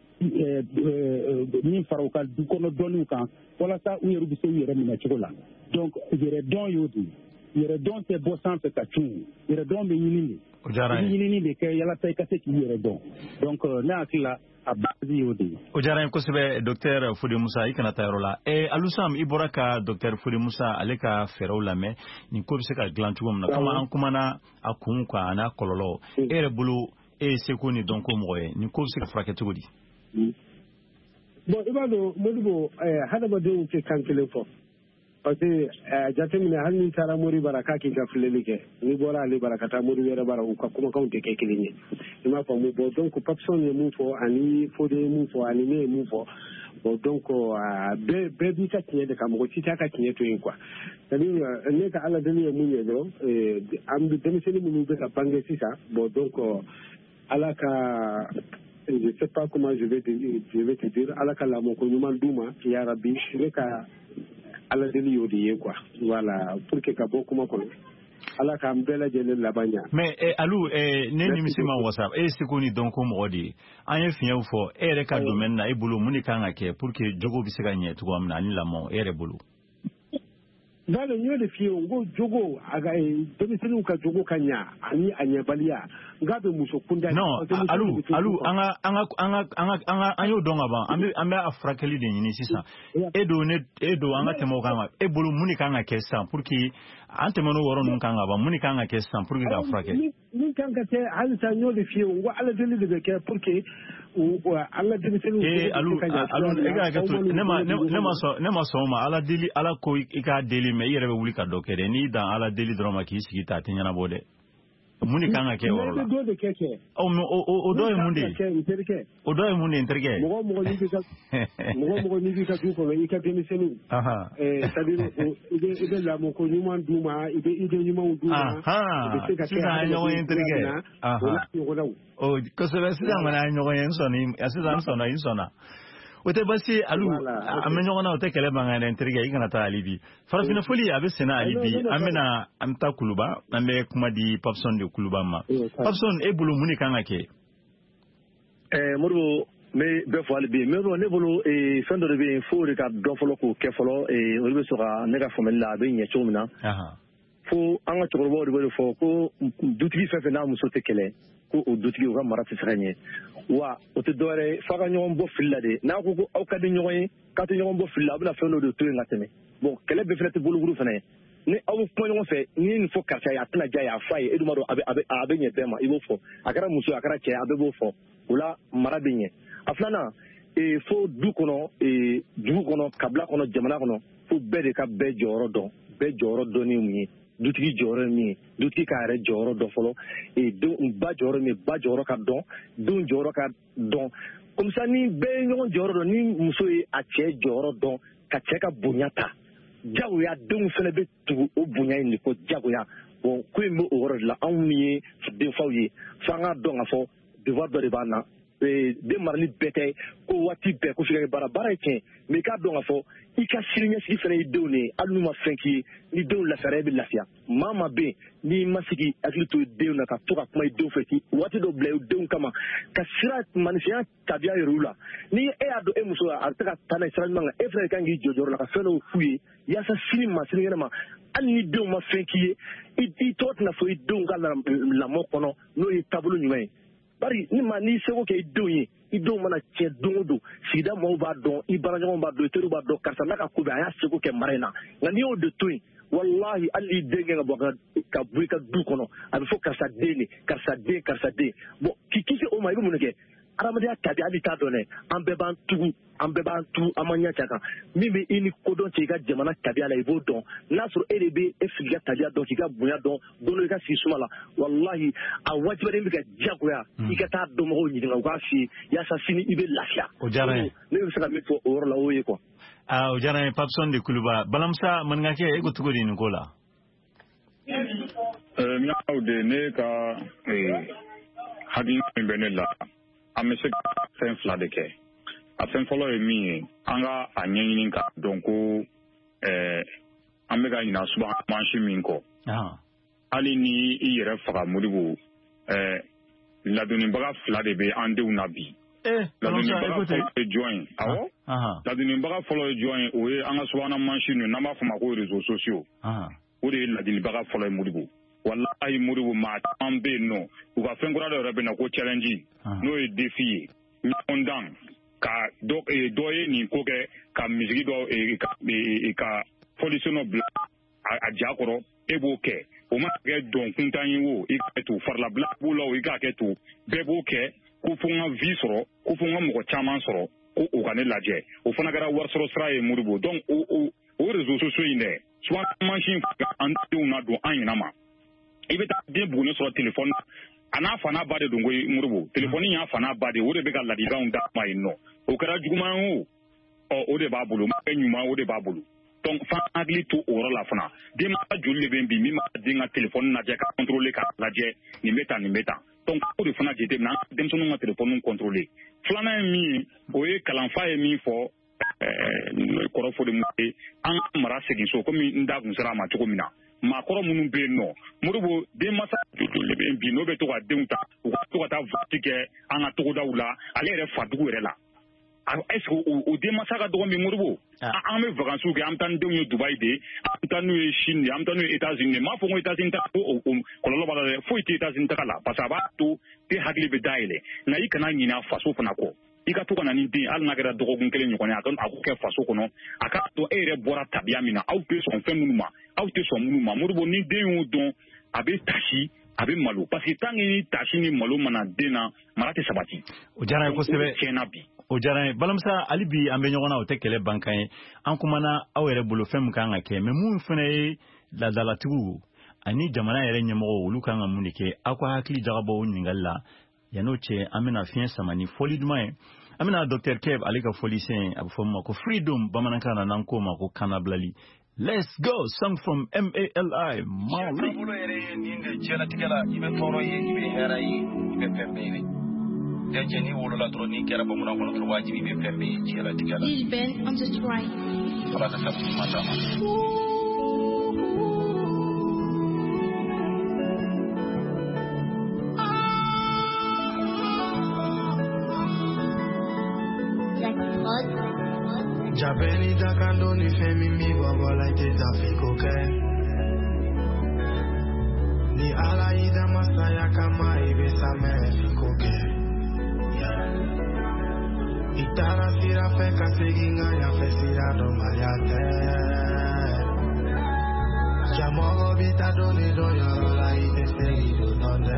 min fara u ka du kɔnɔ dɔnniw kan walasa u yɛrɛ bɛ se u yɛrɛ minɛ cogo la donc yɛrɛdɔn y'o de ye yɛrɛdɔn tɛ bɔ sanfɛ ka cun yɛrɛdɔn bɛ ɲini de i bɛ ɲinini de kɛ yalasa i ka se k'i yɛrɛ dɔn donc ne hakili la a base y'o de ye. o diyara n ye kosɛbɛ docteur Fode Musa i kana taa yɔrɔ la ɛ Alusam i bɔra ka docteur Fode Musa ale ka fɛɛrɛw lamɛn nin ko bɛ se ka dilan cogo min na komi an kumana a kun kan a n'a kɔlɔlɔ e yɛrɛ bolo e ye Seko ni Donko mɔgɔ ye nin ko bɛ se ka furakɛ cogo di. bon i b'a dɔn Modibo hadamadenw tɛ kan kelen fɔ parce que jateminɛ hali ni taara mori bara k'a k'i ka filɛli kɛ n'i bɔra ale bara ka taa mori wɛrɛ bara u ka kumakanw tɛ kɛ kelen ye i m'a faamu bon donc Papson ye mun fɔ ani Fode ye mun fɔ ani ne ye mun fɔ bon donc bɛɛ bɛɛ b'i ka tiɲɛ de kan mɔgɔ si t'a ka tiɲɛ to yen quoi c'est à dire ne ka ala deli ye mun ye dɔrɔn an bɛ denmisɛnnin minnu bɛ ka bange sisan bon donc ala ka je ne sais pas comment je vais te, je vais te dire ala ka lamɔko ɲuman d'u ma ya rabbi ne ka ala deli yo de ye quoi voilà pour que ka bɔ kuma kɔnɔ ala k'an bɛɛ lajɛlen laban ɲa. mais eh, alu eh, ne nimisi ma wasa e seko ni dɔn ko mɔgɔ de ye an ye fiɲɛw fɔ e yɛrɛ ka domaine na e bolo mun de kan ka kɛ pour que jogo bɛ se ka ɲɛ cogoya min na ani lamɔ e yɛrɛ bolo. Dale n y'o de f'i ye n ko jogo a ka denmisɛnninw ka jogo ka ɲa ani a ɲɛbaliya n k'a bɛ muso kunda. non alu alu an ka an ka an ka an ka an ka an y'o dɔn ka ban an bɛ an bɛ a furakɛli de ɲini sisan e don ne e don an ka tɛmɛ o kan ka e bolo mun de kan ka kɛ sisan pour que an tɛmɛn'o yɔrɔ ninnu kan ka ban mun de kan ka kɛ sisan pour que k'a furakɛ. min kan ka kɛ halisa n y'o de f'i ye n ko ala deli de bɛ kɛ pour que an ka denmisɛnninw. ee alu alu e ka hakɛ to ne ma ne ma sɔn ne ma sɔn o ma ala deli ala ko i k'a deli mɛ i yɛrɛ bɛ wuli ka dɔ kɛ dɛ n'i dan ala deli dɔrɔn ma k'i sigi ta a tɛ ɲɛnabɔ dɛ mun de kan ka kɛ o yɔrɔ la. dɔ de kɛ kɛ. ɔ mɛ o o o dɔ ye mun de ye. o dɔ ye mun de ye n terikɛ. mɔgɔ mɔgɔ n'i b'i ka mɔgɔ mɔgɔ n'i b'i ka du kɔnɔ i ka denmisɛnninw. ɛɛ c'est-à-dire i bɛ i bɛ lamɔ ko ɲuman d'u ma i bɛ idée ɲumanw d'u ma. sisan an ye ɲɔgɔn ye n terikɛ. o kosɛbɛ sisan kɔni an ye ɲɔgɔn ye n sɔnna sisan n sɔnna n sɔnna. o tɛ basi alu an bɛ ɲɔgɔn na o tɛ kɛlɛ mankan yɛrɛ n terikɛ i kana taa hali bi farafina foli a bɛ senna hali bi an bɛna an bɛ taa kuluba an bɛ kuma di papson de kuluba ma papson e bolo mun de kan ka kɛ. ɛɛ moribo n bɛ bɛɛ fɔ hali bi mɛ ne bolo fɛn dɔ de bɛ yen fo de ka dɔn fɔlɔ k'o kɛ fɔlɔ olu bɛ sɔn ka ne ka faamuyali la a bɛ ɲɛ cogo min na fo an ka cɛkɔrɔbaw de b'o de fɔ ko dutigi fɛn fɛn n'a muso tɛ kɛlɛ ko o dutigi o ka mara tɛ se ka ɲɛ wa o tɛ dɔwɛrɛ f'a ka ɲɔgɔn bɔ fili la de n'a ko ko aw ka di ɲɔgɔn ye k'a tɛ ɲɔgɔn bɔ fili la a bɛna fɛn dɔ de to yen ka tɛmɛ bon kɛlɛ bɛɛ fana tɛ bolokuru fana ye ni aw bɛ kuma ɲɔgɔn fɛ ni ye nin fɔ karisa ye a tɛna diya ye a f'a ye e dun b'a dɔn a bɛ a bɛ a bɛ ɲɛ bɛɛ ma i b'o fɔ a kɛra muso a kɛra cɛ a bɛɛ b'o fɔ o la mara bɛ ɲɛ a filanan fo du kɔnɔ dugu kɔnɔ kabila kɔnɔ jamana kɔnɔ fo bɛɛ de ka bɛɛ jɔyɔrɔ dɔn bɛɛ jɔyɔrɔ dɔn ni mun ye dutigi jɔyɔrɔ min ye dutigi k'a yɛrɛ jɔyɔrɔ dɔn fɔlɔ denw ba jɔyɔrɔ min ba jɔyɔrɔ ka dɔn denw jɔyɔrɔ ka dɔn komisa ni bɛɛ ye ɲɔgɔn jɔyɔrɔ dɔn ni muso ye a cɛ jɔyɔrɔ dɔn ka cɛ ka bonya ta jagoya denw fana bɛ tugu o bonya in de ko jagoya bon ko in bɛ o yɔrɔ de la anw min ye denfaw ye f'an k'a dɔn k'a fɔ devoir dɔ de b'an na den marali bɛɛ tɛ ko waati bɛɛ ko f'i ka kɛ baara baara ye tiɲɛ mɛ i k'a dɔn k'a fɔ i ka sini ɲɛsigi fana ye denw de ye hali n'u ma fɛn k'i ye ni denw lafiyara e bɛ lafiya maa ma bɛ yen n'i ma sigi hakili to denw na ka to ka kuma i denw fɛ ten waati dɔ bila i denw kama ka sira manisɛnya tabiya yɛrɛ u la ni e y'a dɔn e muso a bɛ se ka taa n'a ye sira ɲuman kan e fana kan k'i jɔ jɔyɔrɔ la ka fɛn dɔw f'u ye yaasa sini ma sini kɛnɛ ma hali ni denw ma fɛn k'i ye i tɔgɔ tɛna fɔ i denw ka lamɔ kɔnɔ n'o ye taabolo ɲuman ye bari ni ma n'i seko kɛ i denw ye i denw mana tiɲɛ don o don sigida mɔgɔw b'a dɔn i baaraɲɔgɔnw b'a dɔn i teriw b'a dɔn karisa n'a ka ko bɛ a y'a seko kɛ mara in na nka n'i y'o de to yen walahi hali n'i den gɛn ka bɔ ka bɔ i ka du kɔnɔ a bɛ fɔ karisa den de karisa den karisa den bon k'i kisi o ma i bɛ mun de kɛ adamadenya tabi hali t'a dɔn dɛ an bɛɛ b'an tugu an bɛɛ b'an tugu an ma ɲɛ cɛ kan min bɛ i ni kodɔn cɛ i ka jamana tabiya la i b'o dɔn n'a sɔrɔ e de bɛ e fili ka tabiya dɔn k'i ka bonya dɔn don dɔ i ka sigi suma la walahi a wajibiyalen bɛ ka diyagoya i ka taa dɔnbagaw ɲininka u k'a f'i ye yaasa sini i bɛ lafiya. o diyara n ye ne bɛ se ka min fɔ o yɔrɔ la o ye quoi. aa o diyara n ye papson de kuluba balamusa maninkakɛ e ko cogo di nin ko la. n y'aw de ne ka hakili min bɛ ne la. an bɛ se ka fɛn fila de kɛ a fɛn fɔlɔ ye min ye an ka a ɲɛɲini ka dɔn ko an bɛ ka ɲina subahana mansi min kɔ hali ni i yɛrɛ faga Modibo ladonnibaga fila de bɛ an denw na bi ladonnibaga fɔlɔ ye jɔn ye awɔ ladonnibaga fɔlɔ ye jɔn ye o ye an ka subahana mansi ninnu n'an b'a fɔ ma ko réseaux sociaux o de ye ladonnibaga fɔlɔ ye Modibo wallahi Modibo maa caman bɛ yen nɔ u ka fɛn kura dɔ yɛrɛ bɛ na ko challenge n'o ye défi ye ɲɔgɔn dan ka dɔ ye nin ko kɛ ka misigi dɔ ka fɔlisen dɔ bila a ja kɔrɔ e b'o kɛ o mana kɛ dɔn kuntan ye o i k'a kɛ to farilabila b'o la o i k'a kɛ to bɛɛ b'o kɛ ko fo n ka vie sɔrɔ ko fo n ka mɔgɔ caman sɔrɔ ko o ka ne lajɛ o fana kɛra warisɔrɔ sira ye Modibo donc o o o réseaux sociaux in dɛ subahana mansi an denw na don an ɲinɛ ma i bɛ taa den buguni sɔrɔ téléphone a n'a fa n'a ba de don ko Modibo téléphone y'a fa n'a ba de o de bɛ ka ladilikanw d'a ma yen nɔ o kɛra juguman o ɔ o de b'a bolo mɔgɔ ɲuman o de b'a bolo donc f'an hakili to o yɔrɔ la fana denmasa joli de bɛ yen bi min b'a den ka téléphone lajɛ ka contrôler k'a lajɛ nin bɛ tan nin bɛ tan donc o de fana jateminɛ an ka denmisɛnninw ka téléphone contrôler filanan ye min ye o ye kalanfa ye min fɔ kɔrɔ fɔ de mun ye an ka mara segin so komi n da kun sera a ma cogo min na maakɔrɔ minnu bɛ yen nɔ Modibo denmansa joli bɛ yen bi n'o bɛ to ka denw ta u ka to ka taa vote kɛ an ka togodaw la ale yɛrɛ fadugu yɛrɛ la est-ce que o denmansa ka dɔgɔ min Modibo an bɛ vacances kɛ an bɛ taa ni denw ye Dubaï de an bɛ taa n'u ye Chine de an bɛ taa n'u ye États-Unis de m'a fɔ ko États-Unis ta ko kɔlɔlɔ b'a la dɛ foyi tɛ États-Unis taga la parce que a b'a to den hakili bɛ dayɛlɛ nka i kana ɲinɛ faso fana kɔ i ka to ka na ni den hali n'a kɛra dɔgɔkun kelen ɲɔgɔn ye a k'o kɛ faso kɔnɔ a k'a to e yɛrɛ bɔra tabiya min na aw tɛ sɔn fɛn minnu ma aw tɛ sɔn minnu ma Modibo ni den y'o dɔn a bɛ tasi a bɛ malo parce que tant que ni tasi ni malo mana den na mara tɛ sabati o diyara n ye kosɛbɛ tiɲɛna bi o diyara n ye balimamusa hali bi an bɛ ɲɔgɔn na o tɛ kɛlɛ ban kan ye an kumana aw yɛrɛ bolo fɛn min kan ka kɛ mais mun fana ye ladalatigiw ani jamana yɛrɛ ɲɛmɔgɔ olu kan ka mun de kɛ aw ka hakili jagabɔ o ɲininkali la yan'o cɛ an bɛna fiɲɛ sama ni fɔli duman ye an bɛna Docteur Kev ale ka fɔli sen a bɛ fɔ ma ko freedom bamanankan na n'an ko ma ko kanabilali. Let's go, song from M A L I Mali. Japeni takando ni femi mi baba like this Africa okay. Ni ala ida masaya kama ibe same fikoke. Itara sira feka seginga ya fesira do mayate. Jamogo bita do ni do yoro la ide segi do donde.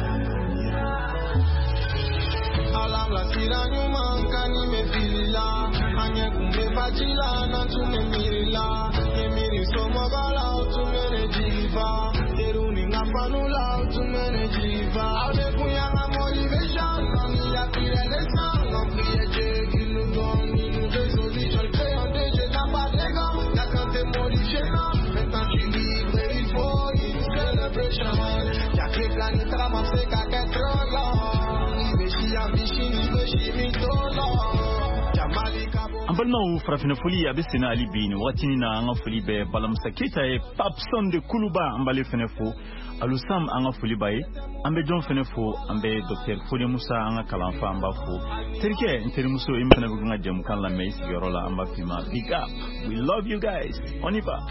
Alam la sira nyuma kani me fila. Anye kumbe fajila na tume mirila Emiri somo gala utume ne jiva Eruni ngapanula utume ne jiva Aude kuyanga motivation Nami ya kire de sang Nami ya jegi lugon Ninu de solution Kwe on deje namba dega Yakante modification Maintenant tu libre il faut une celebration Yake plani trama seka ketrola Ibeshi ambishi Ibeshi mitola an balimaw farafina foli a bɛ senna hali bi nin waatini na an ka foli bɛ balamusa keyita ye Papson de Kuluba an b'ale fana fo Alusam an ka foli b'a ye an bɛ jɔn fana fo an bɛ Docteur Fode Musa an ka kalanfa an b'a fo terikɛ n terimuso i fana bɛ kan ka jɛmukan lamɛn i sigiyɔrɔ la an b'a f'i ma big up we love you guys on y va.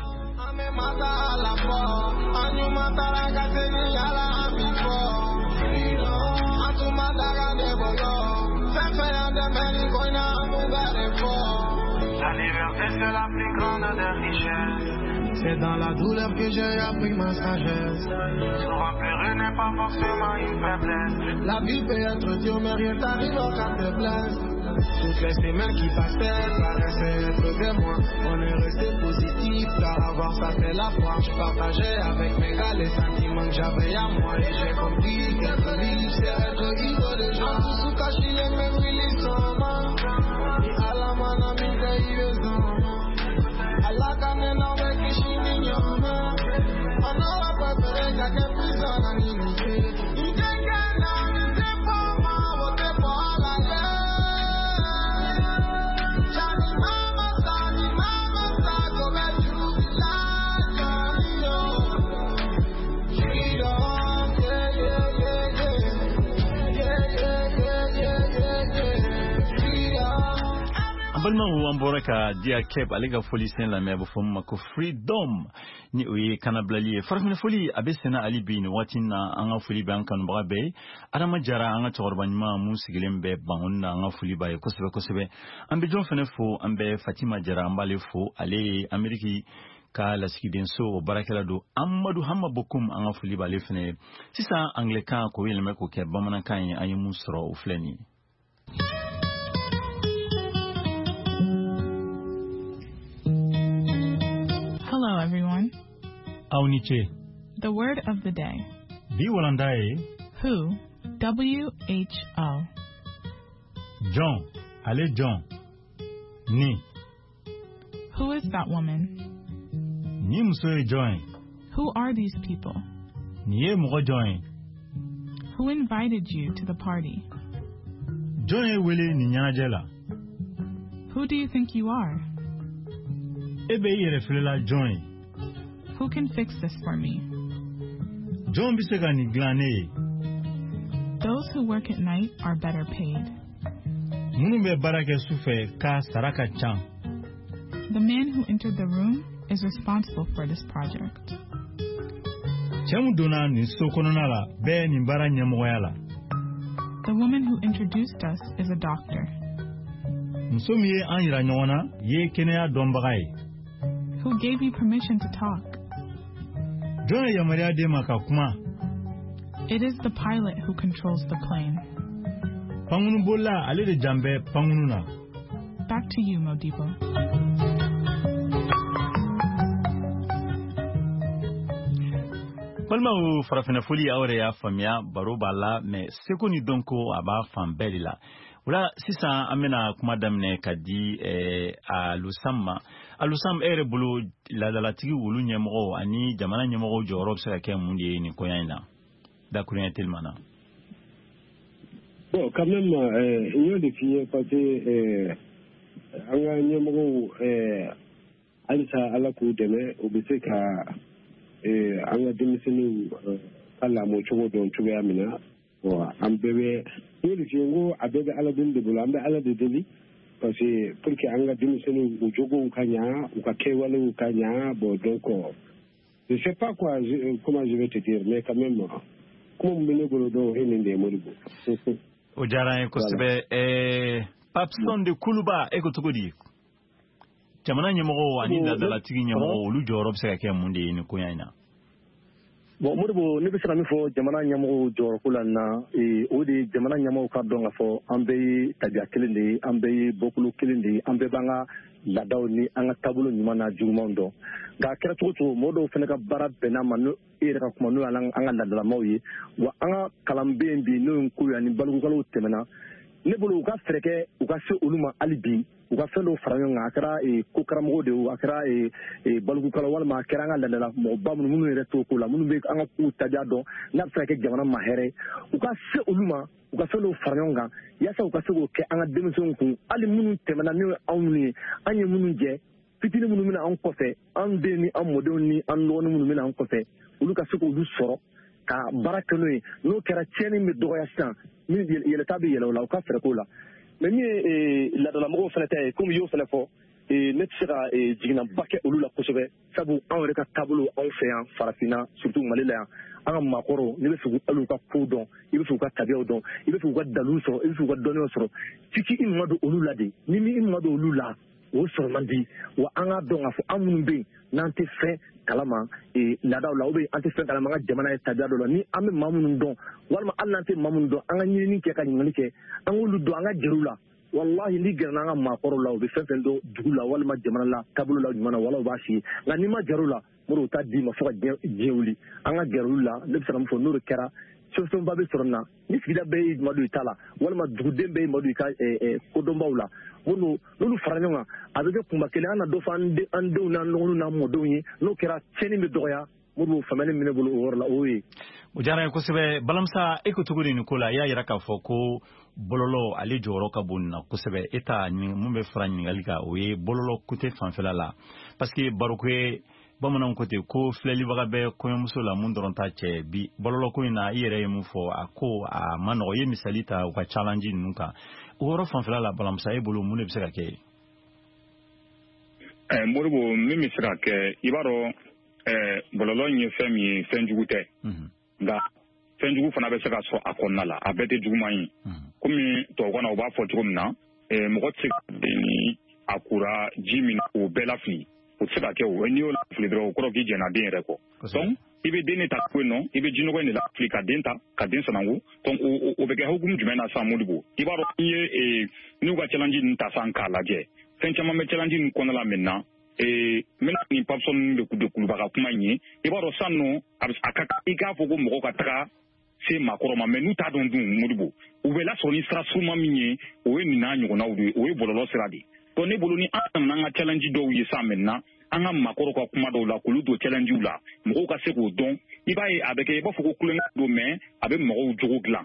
La liberté c'est la plus grande des richesses. C'est dans la douleur que j'ai appris ma sagesse. Souvent pleurer n'est pas forcément une faiblesse. La vie peut être dure mais rien t'arrive quand te blesse. Toutes les semaines qui passaient paraissaient être des mois. On est resté positif car avoir ça fait la foi. Je partageais avec mes gars les sentiments que j'avais à moi. Et j'ai compris qu'être libre c'est être libre de gens. Tout ce caché les mêmes ils sont morts. Et à la main ami Allah kanena weki shini nyama Ana wapa pereka ke prison na nini Niteke na nitepo ma wote po alale Chani mama sa ni mama sa Kome jubila jani yo Freedom, yeah, yeah, yeah, yeah Yeah, yeah, yeah, yeah, yeah, yeah Freedom an balimaw an bɔra ka dia Kep ale ka foli sen lamɛn a bɛ fɔ min ma ko freedom ni o ye kanabilali ye farafina foli a bɛ senna hali bi nin waati na an ka foli bɛ an kanubaga bɛɛ ye Adama Jara an ka cɛkɔrɔba ɲuman mun sigilen bɛ Bangoni na an ka foli b'a ye kosɛbɛ kosɛbɛ an bɛ jɔn fana fo an bɛ Fatima Jara an b'ale fo ale ye Ameriki ka lasigidenso o baarakɛla don Amadu Hama Bokum an ka foli b'ale fana ye sisan anglɛkan k'o yɛlɛmɛ k'o kɛ bamanankan ye an ye mun sɔrɔ o filɛ nin ye. Hello, everyone. Auniche. The word of the day. Bi walandaye. Who. W H O. John. Ale John. Ni. Who is that woman? Ni musoye John. Who are these people? Ni ye mogo John. Who invited you to the party? John wele ni nyanajela. Who do you think you are? Ebe yere filela John. Who can fix this for me? John bisega ni glane. Those who work at night are better paid. Munu be barake sufe ka saraka chan. The man who entered the room is responsible for this project. Chemu dona ni sokononala be ni bara nyamoyala. The woman who introduced us is a doctor. Msomiye anyira nyona ye kenea dombagai. Who gave you permission to talk? John ya Maria de makakuma. It is the pilot who controls the plane. Pangunu bola ale de jambe pangununa. Back to you, Modibo. Balma u farafina foli awre ya famia baro bala me sekoni donko aba fambelila. Wala sisa amena kuma damne kadi eh, a Lusama. A Lusam ere bulu la dalatigi wulu nyemro ani jamana nyemro jorob sa ke mundi ni koyana. Da kunya tilmana. Bon, quand même, euh, il y a des filles parce que euh, anga nyemro euh, alisa ala ku deme obiseka eh anga demiseni ala mo chogo don chogo amina o ambebe yeli jengo abebe ala dum de bula ambe ala de deli parce que pour que anga demiseni o jogo kanya o ka kewale o kanya bo donc je sais pas quoi je, comment je vais te dire mais quand même comme mene bolo do henende moribo o jara ko sebe eh papson de kuluba e ko tugodi jamana nyemo ani da dala tigi nyemo lu jorob se ka mundi ni ko yana bon moribo ne be sera mi fo jamana nyemo jor kula na e o de jamana nyemo ka donga fo ambe tabia kelende ambe bokulu kelende ambe banga la dawni anga tabulo nyumana jumondo ga kera to modo fene ka bara bena manu e ka kuma no ala anga ndala mawyi wa anga kalambe mbi no ku ya ni balu kalo temena ne bolo ka freke u ka se uluma alibi u ka felo farayo nga akara e ko karamo de u akara e e balu kalo wal ma kera anga ndala mo bamu munu re to ko la munu be anga ku taja do na freke jamana mahere u ka se uluma u ka felo farayo nga yasa u ka se ko ke anga demission ku ali munu temena ni awni anye munu je fitini munu mina an kofe an de ni an modon ni an lonu munu mina an kofe ulu ka se ko lu soro ka barakano no kera tieni mi doya san mi yele tabi yele la ka fere ko la mais mi e la de la mo fele tay comme yo fele fo e net sera e jigina bakke ulu la kosobe sabu an reka tablo an fe an farafina surtout malila an makoro ni be fugu alu ka kodon ibe fugu ka tabiyo don ibe fugu ka dalu so ibe fugu ka donyo so tiki imado ulu la de ni mi imado ulu la o so mandi wa anga don afu amunbe nante fe kalama e ladaw la obe ante fe kalama nga jamana e tabiya do ni ame mamunun don walma allante mamunun don anga nyini ke ka nyini ke angulu do anga jerula wallahi li gerna nga makoro la obe fe fe do dugula walma jamana la tabulu la jamana wala bashi nga ni ma jerula muru ta di ma foka jeuli anga jerula le bisam fo nuru kera soso mbabe sorna ni fida be madu itala walma dugude be madu ka e kodombawla wono lolu faranyo avec kumba kele ana do fande ande na nonu na modonyi no kera cheni mi doya mudu famele mine bulu worla oyi o jara ko sebe balamsa e ko tuguri ni kola ya yira ka foko bololo ali joro ka bunna ko sebe eta ni mumbe franyi ngalika oyi bololo kute fanfela la parce que barokwe bamanan kote ko fleli baga be ko muso la mun doron ta che bi bololo ko ina yere mu fo ako a mano ye misalita o ka challenge nunka oro fanfela la balamsa e bolo mun be se ka ke eh moribo mimi sira ke ibaro eh bololo nye femi fenjugute nga fenjugu fana be se ka so akonna la abete jugumayi komi to kona oba fo jugumna eh mo ko tsi ni akura jimina o belafli o tsi ka ke o ni o la fli dro ko ki jena den reko donc ibe deni ta ko no ibe jino ko ni la fli ka denta ka den sanangu donc o o be ke hugum jumena sa modibo ibaro ye e ni ga challenge ni ta san kala je fenchama me challenge ni kona la menna e mena ni papson de de kulubaka kuma nyi ibaro sanno akaka iga fogo mo ka taka se makoro ma menu ta don dun modibo o be la so ni stra suma minye o e ni na nyu na o e bololo siradi to ne bolo ni an na nga challenge do yi sa menna anga makoro ka kuma do la kulu do challenge la mo ka se ko don iba e avec e ba fogo kulen do men avec mo jogo glan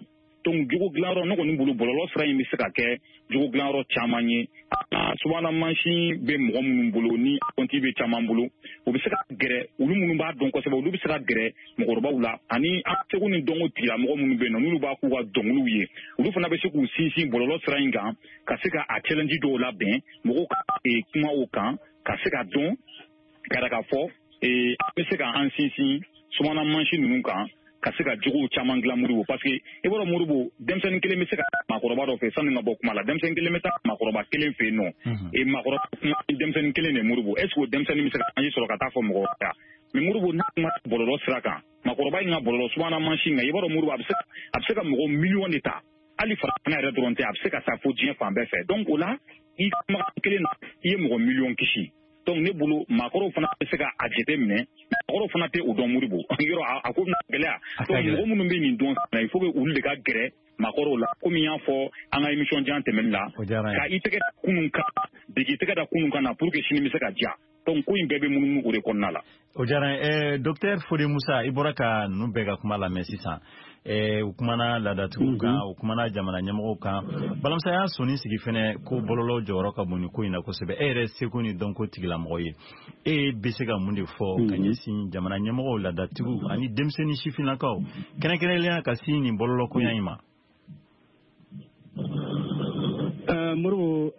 donc jogo glaro no ko ni bulu bolo sira in bi se ka kɛ jogo glaro caman ye subana mansin be mɔgɔ minnu bolo ni konti be caman bolo o bi se ka gɛrɛ olu minnu b'a dɔn kosɛbɛ olu bi se ka gɛrɛ mɔgɔkɔrɔbaw la ani an seko ni dɔnko tira mɔgɔ minnu be yen n'olu b'a k'u ka dɔnkiliw ye olu fana bɛ se k'u sinsin bɔlɔlɔ sira in kan ka se ka a challenge dɔw labɛn mɔgɔw ka kuma o kan ka se ka dɔn ka ka fɔ an bɛ se ka an sinsin subana mansin ninnu kan ka se ka jogow caman dilan Modibo parce que i b'a dɔn Modibo denmisɛnnin kelen bɛ se ka maakɔrɔba dɔ fɛ sanni ka bɔ kuma la denmisɛnnin kelen bɛ taa maakɔrɔba kelen fɛ yen nɔ ee maakɔrɔba kuma denmisɛnnin kelen de Modibo est ce que o denmisɛnnin bɛ se ka anji sɔrɔ ka taa fɔ mɔgɔ wɛrɛ mais Modibo n'a kuma bɔlɔlɔ sira kan maakɔrɔba in ka bɔlɔlɔ subana mansin kan i b'a dɔn Modibo a bɛ se a bɛ se ka mɔgɔ miliyɔn de ta hali farafina yɛrɛ dɔrɔn tɛ a bɛ se ka taa fo diɲɛ fan bɛɛ fɛ donc o la i ka kuma kelen na i ye mɔgɔ miliyɔn kisi donc ne bolo maakɔrɔw fana bɛ se ka a jate minɛ maakɔrɔw fana tɛ o dɔn Modibo yɔrɔ a ko bɛna gɛlɛya donc mɔgɔ minnu bɛ nin dɔn il faut que olu de ka gɛrɛ maakɔrɔw la komi n y'a fɔ an ka émission jan tɛmɛni la ka i tɛgɛ da kunun kan dege i tɛgɛ da kunun kan na pour que sini bɛ se ka diya donc ko in bɛɛ bɛ munumunu o de kɔnɔna la. o diyara n ye docteur Fode Musa i bɔra ka ninnu bɛɛ ka kuma lamɛn sisan u kumana laadatigiw kan u kumana jamana ɲɛmɔgɔw kan balamasa y'a sɔnni sigi fɛnɛ ko bɔlɔlɔ jɔyɔrɔ ka bon nin ko in na kosɛbɛ e yɛrɛ seko ni dɔnko tigilamɔgɔ ye e bɛ se ka mun de fɔ ka ɲɛsin jamana ɲɛmɔgɔw laadatigiw ani denmisɛnnin sifinnakaw kɛrɛnkɛrɛnnenya ka sin nin bɔlɔlɔ koɲa in ma. Modibo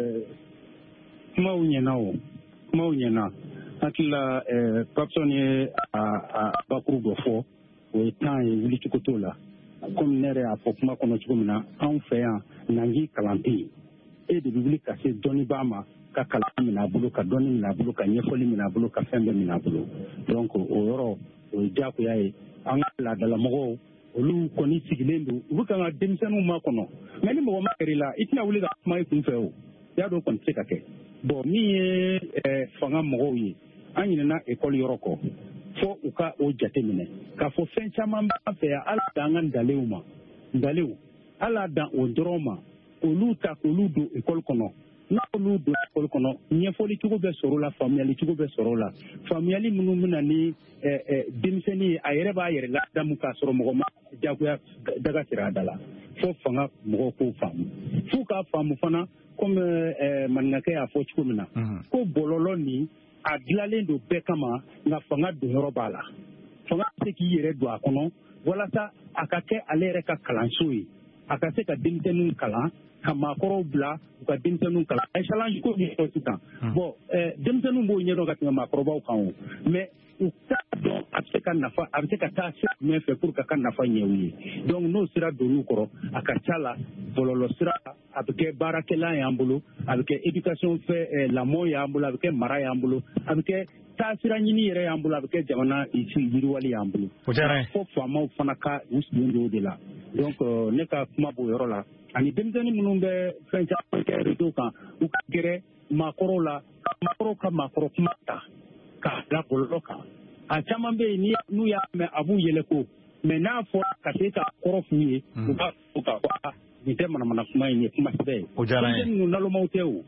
kumaw ɲɛna o kumaw ɲɛna hakili la Papson ye a bakuru dɔ fɔ o ye temps ye wulicogo t'o la komi ne yɛrɛ y'a fɔ kuma kɔnɔ cogo min na anw fɛ yan nanji kalan tɛ yen e de bɛ wuli ka se dɔnnibaa ma ka kalan minɛ a bolo ka dɔnni minɛ a bolo ka ɲɛfɔli minɛ a bolo ka fɛn bɛɛ minɛ a bolo donc o yɔrɔ o ye diyagoya ye an ka laadalamɔgɔw olu kɔni sigilen don u bɛ kan ka denmisɛnninw makɔnɔ mais ni mɔgɔ ma kɛr'i la i tɛna wuli ka kuma i kun fɛ o y'a dɔn o kɔni tɛ se ka kɛ bon min ye fanga mɔgɔw ye an ɲinɛna ekɔli yɔrɔ kɔ fo u ka o jate minɛ k'a fɔ fɛn caman b'an fɛ yan ala dan an ka ntalew ma ntalew ala dan o dɔrɔn ma olu ta k'olu don ekɔli kɔnɔ n'olu don ekɔli kɔnɔ ɲɛfɔli cogo bɛ sɔrɔ o la faamuyali cogo bɛ sɔrɔ o la faamuyali minnu bɛ na ni denmisɛnnin ye a yɛrɛ b'a yɛrɛ ladamu k'a sɔrɔ mɔgɔ ma diyagoya daga sira a da la fo fanga mɔgɔw k'o faamu f'u k'a faamu fana komi maninkakɛ y'a fɔ cogo min na ko bɔlɔlɔ nin a dilanlen don bɛɛ kama nka fanga donyɔrɔ b'a la fanga bɛ se k'i yɛrɛ don a kɔnɔ walasa a ka kɛ ale yɛrɛ ka kalanso ye a ka se ka denmisɛnninw kalan ka maakɔrɔw bila u ka denmisɛnninw kalan échange ko ɲɛdɔn sisan bon denmisɛnninw b'o ɲɛdɔn ka tɛmɛ maakɔrɔbaw kan o mais u t'a dɔn a bɛ se ka nafa a bɛ se ka taa sira jumɛn fɛ pour que ka nafa ɲɛ u ye donc n'o sira donn'u kɔrɔ a ka ca la bɔlɔlɔ sira a bɛ kɛ baarakɛla y'an bolo a bɛ kɛ éducation fɛ lamɔ y'an bolo a bɛ kɛ mara y'an bolo a bɛ kɛ taasira ɲini yɛrɛ y'an bolo a bɛ kɛ jamana yiriwali y'an bolo fo faamaw fana ka u sigilen don o de la donc ne ka kuma b'o yɔrɔ la ani denmisɛnnin minnu bɛ fɛn caman kɛ réseau kan u ka gɛrɛ maakɔrɔw la maakɔrɔw ka maakɔrɔ kuma ta k'a bila bɔlɔlɔ kan a caman bɛ yen n'u y'a mɛn a b'u yɛlɛ ko mais n'a fɔra ka se ka kɔrɔ f'u ye u b'a fɔ k'a fɔ nin tɛ manamana kuma in ye kuma sɛbɛn ye denmisɛnnin ninnu nalɔmaw tɛ o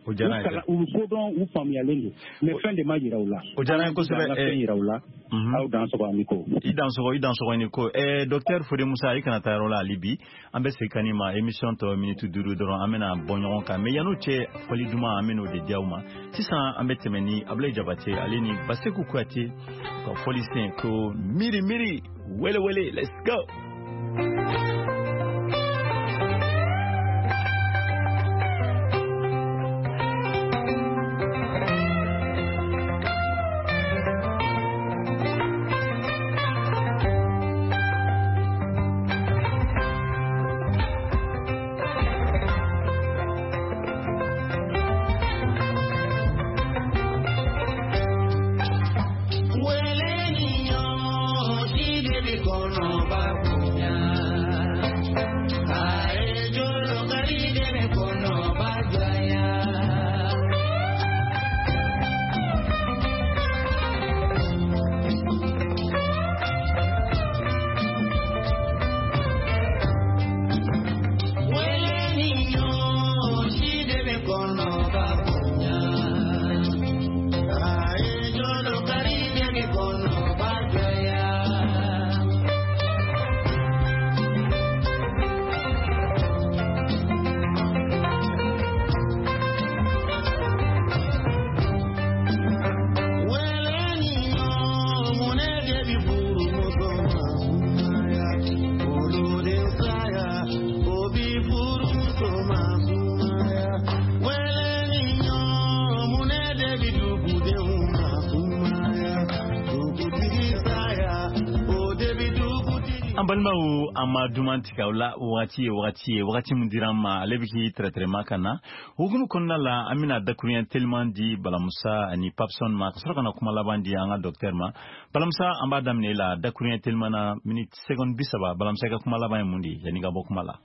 u ko dɔn u faamuyalen don mais fɛn de ma yira u la o diyara n ye kosɛbɛ fɛn yira u la aw dansɔgɔ ani ko i dansɔgɔ i dansɔgɔ ni ko ɛɛ docteur Fode Musa i kana taa yɔrɔ la hali bi an bɛ segin kan i ma émission tɔ minute duuru dɔrɔn an bɛna bɔ ɲɔgɔn kan mais yan'o cɛ fɔli duman an bɛn'o de di aw ma sisan an bɛ tɛmɛ ni Abulayi Jabate ale ni Baseku Kuyate ka fɔli sen ko miiri miiri wele wele let's go. Well, any, oh, she did it, go no, balmaw amma dumantika wala wati wati wati mundirama alebiki tretrema kana hukum konna la amina dakurien tellement di balamusa ani papson ma kasra kana kuma labandi anga docteur ma balamsa amba damne la dakurien tellement na minute seconde bisaba balamsa ka kuma labay mundi yani ga bokuma la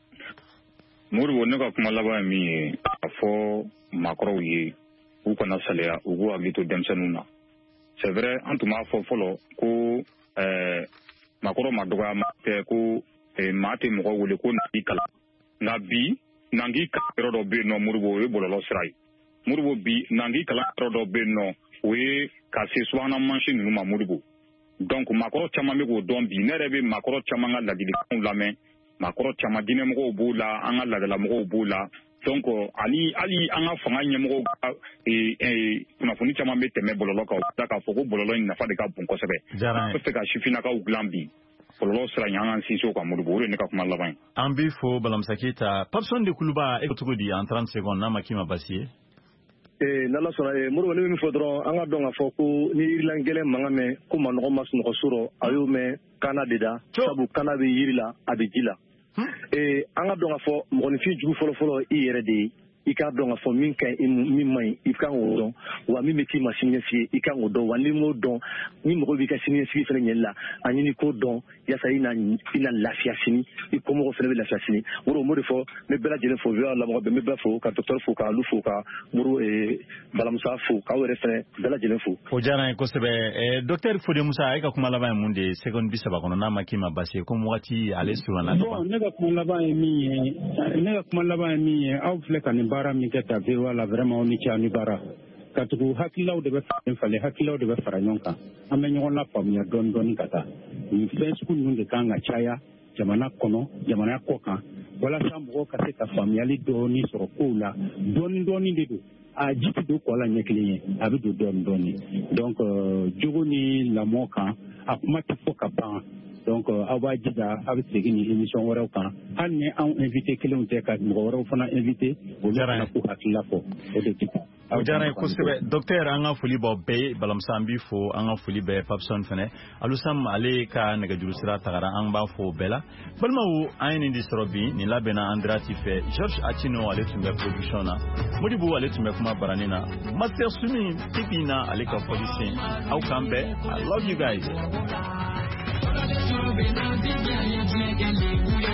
muri wonne ka kuma labay mi afo makro yi u kana salea ugo agito demsanuna c'est vrai antuma fo folo ko euh makoro madoga mate ko e mate mo wole ko na ikala na bi nangi ka rodo be no murbo e bololo srai murbo bi nangi kala rodo be no we ka se swana machine no ma murbo donc makoro chama me go don bi ne rebe makoro chama nga la di ko la men makoro chama dine mo go bula anga la la mo go bula donc ali ali anga fanga nyemo e e kuna funi chama me teme bololo ka ta ka foko bololo ni na fa de ka bun ko sebe ko se ka shifina ka uglambi bololo sra nyanga sinso ka mudu bore ne ka kuma laban ambi fo balam sakita person de kuluba e to di en trente secondes na makima basie e nala sona e muru ne mi fodro anga donga foko ni irlangele mangame ko manogo masu no suro ayo me Canada sabu Canada yirila abijila Eh, anga donga fo moni fi jugu folo folo i yere de i ka donga fo min kan min mai i kan o don wa mi meti machine fi i kan o don wa ni mo don ni mo bi ka sini fi fele nyella ani ni ko don ya sa ina ina lafia sini i ko mo fele lafia sini woro mo de fo me bela jele fo via la mo be me bela fo ka docteur fo ka lu fo ka muru e balamsa fo ka were fele bela jele fo o jara ko sebe e docteur Fode Musa ay ka kuma laba munde second bisaba kono na makima basie ko mo wati ale surana bon ne ga kuma laba mi ne ga kuma laba mi au fle kan bara mi keta ve wala vraiment on ni ani bara katugu hakilaw de be fale hakilaw de be faranyonka ambe nyon la pamya don don kata ni facebook nunde kanga chaya jamana kono jamana koka wala sambo ka se ka family do ni soro kula don don de do a jitu do ko la nyekliye abi do don don donc jogo ni la moka akuma tifoka ba donc awa jida avec ce qui émission wara kan hanne an invité kelon te ka mo wara fana invité o jara ko hakila ko o de tipo o jara ko sebe docteur anga fuli bo be balam sambi fo anga fuli be papson fene alusam ale ka naga jurusira tagara an ba fo bela balma wo ayni di sorobi ni labena andrati fe George Achino ale tumbe production na modibo ale tumbe kuma baranina master sumi tipina ale ka police au kambe I love you guys.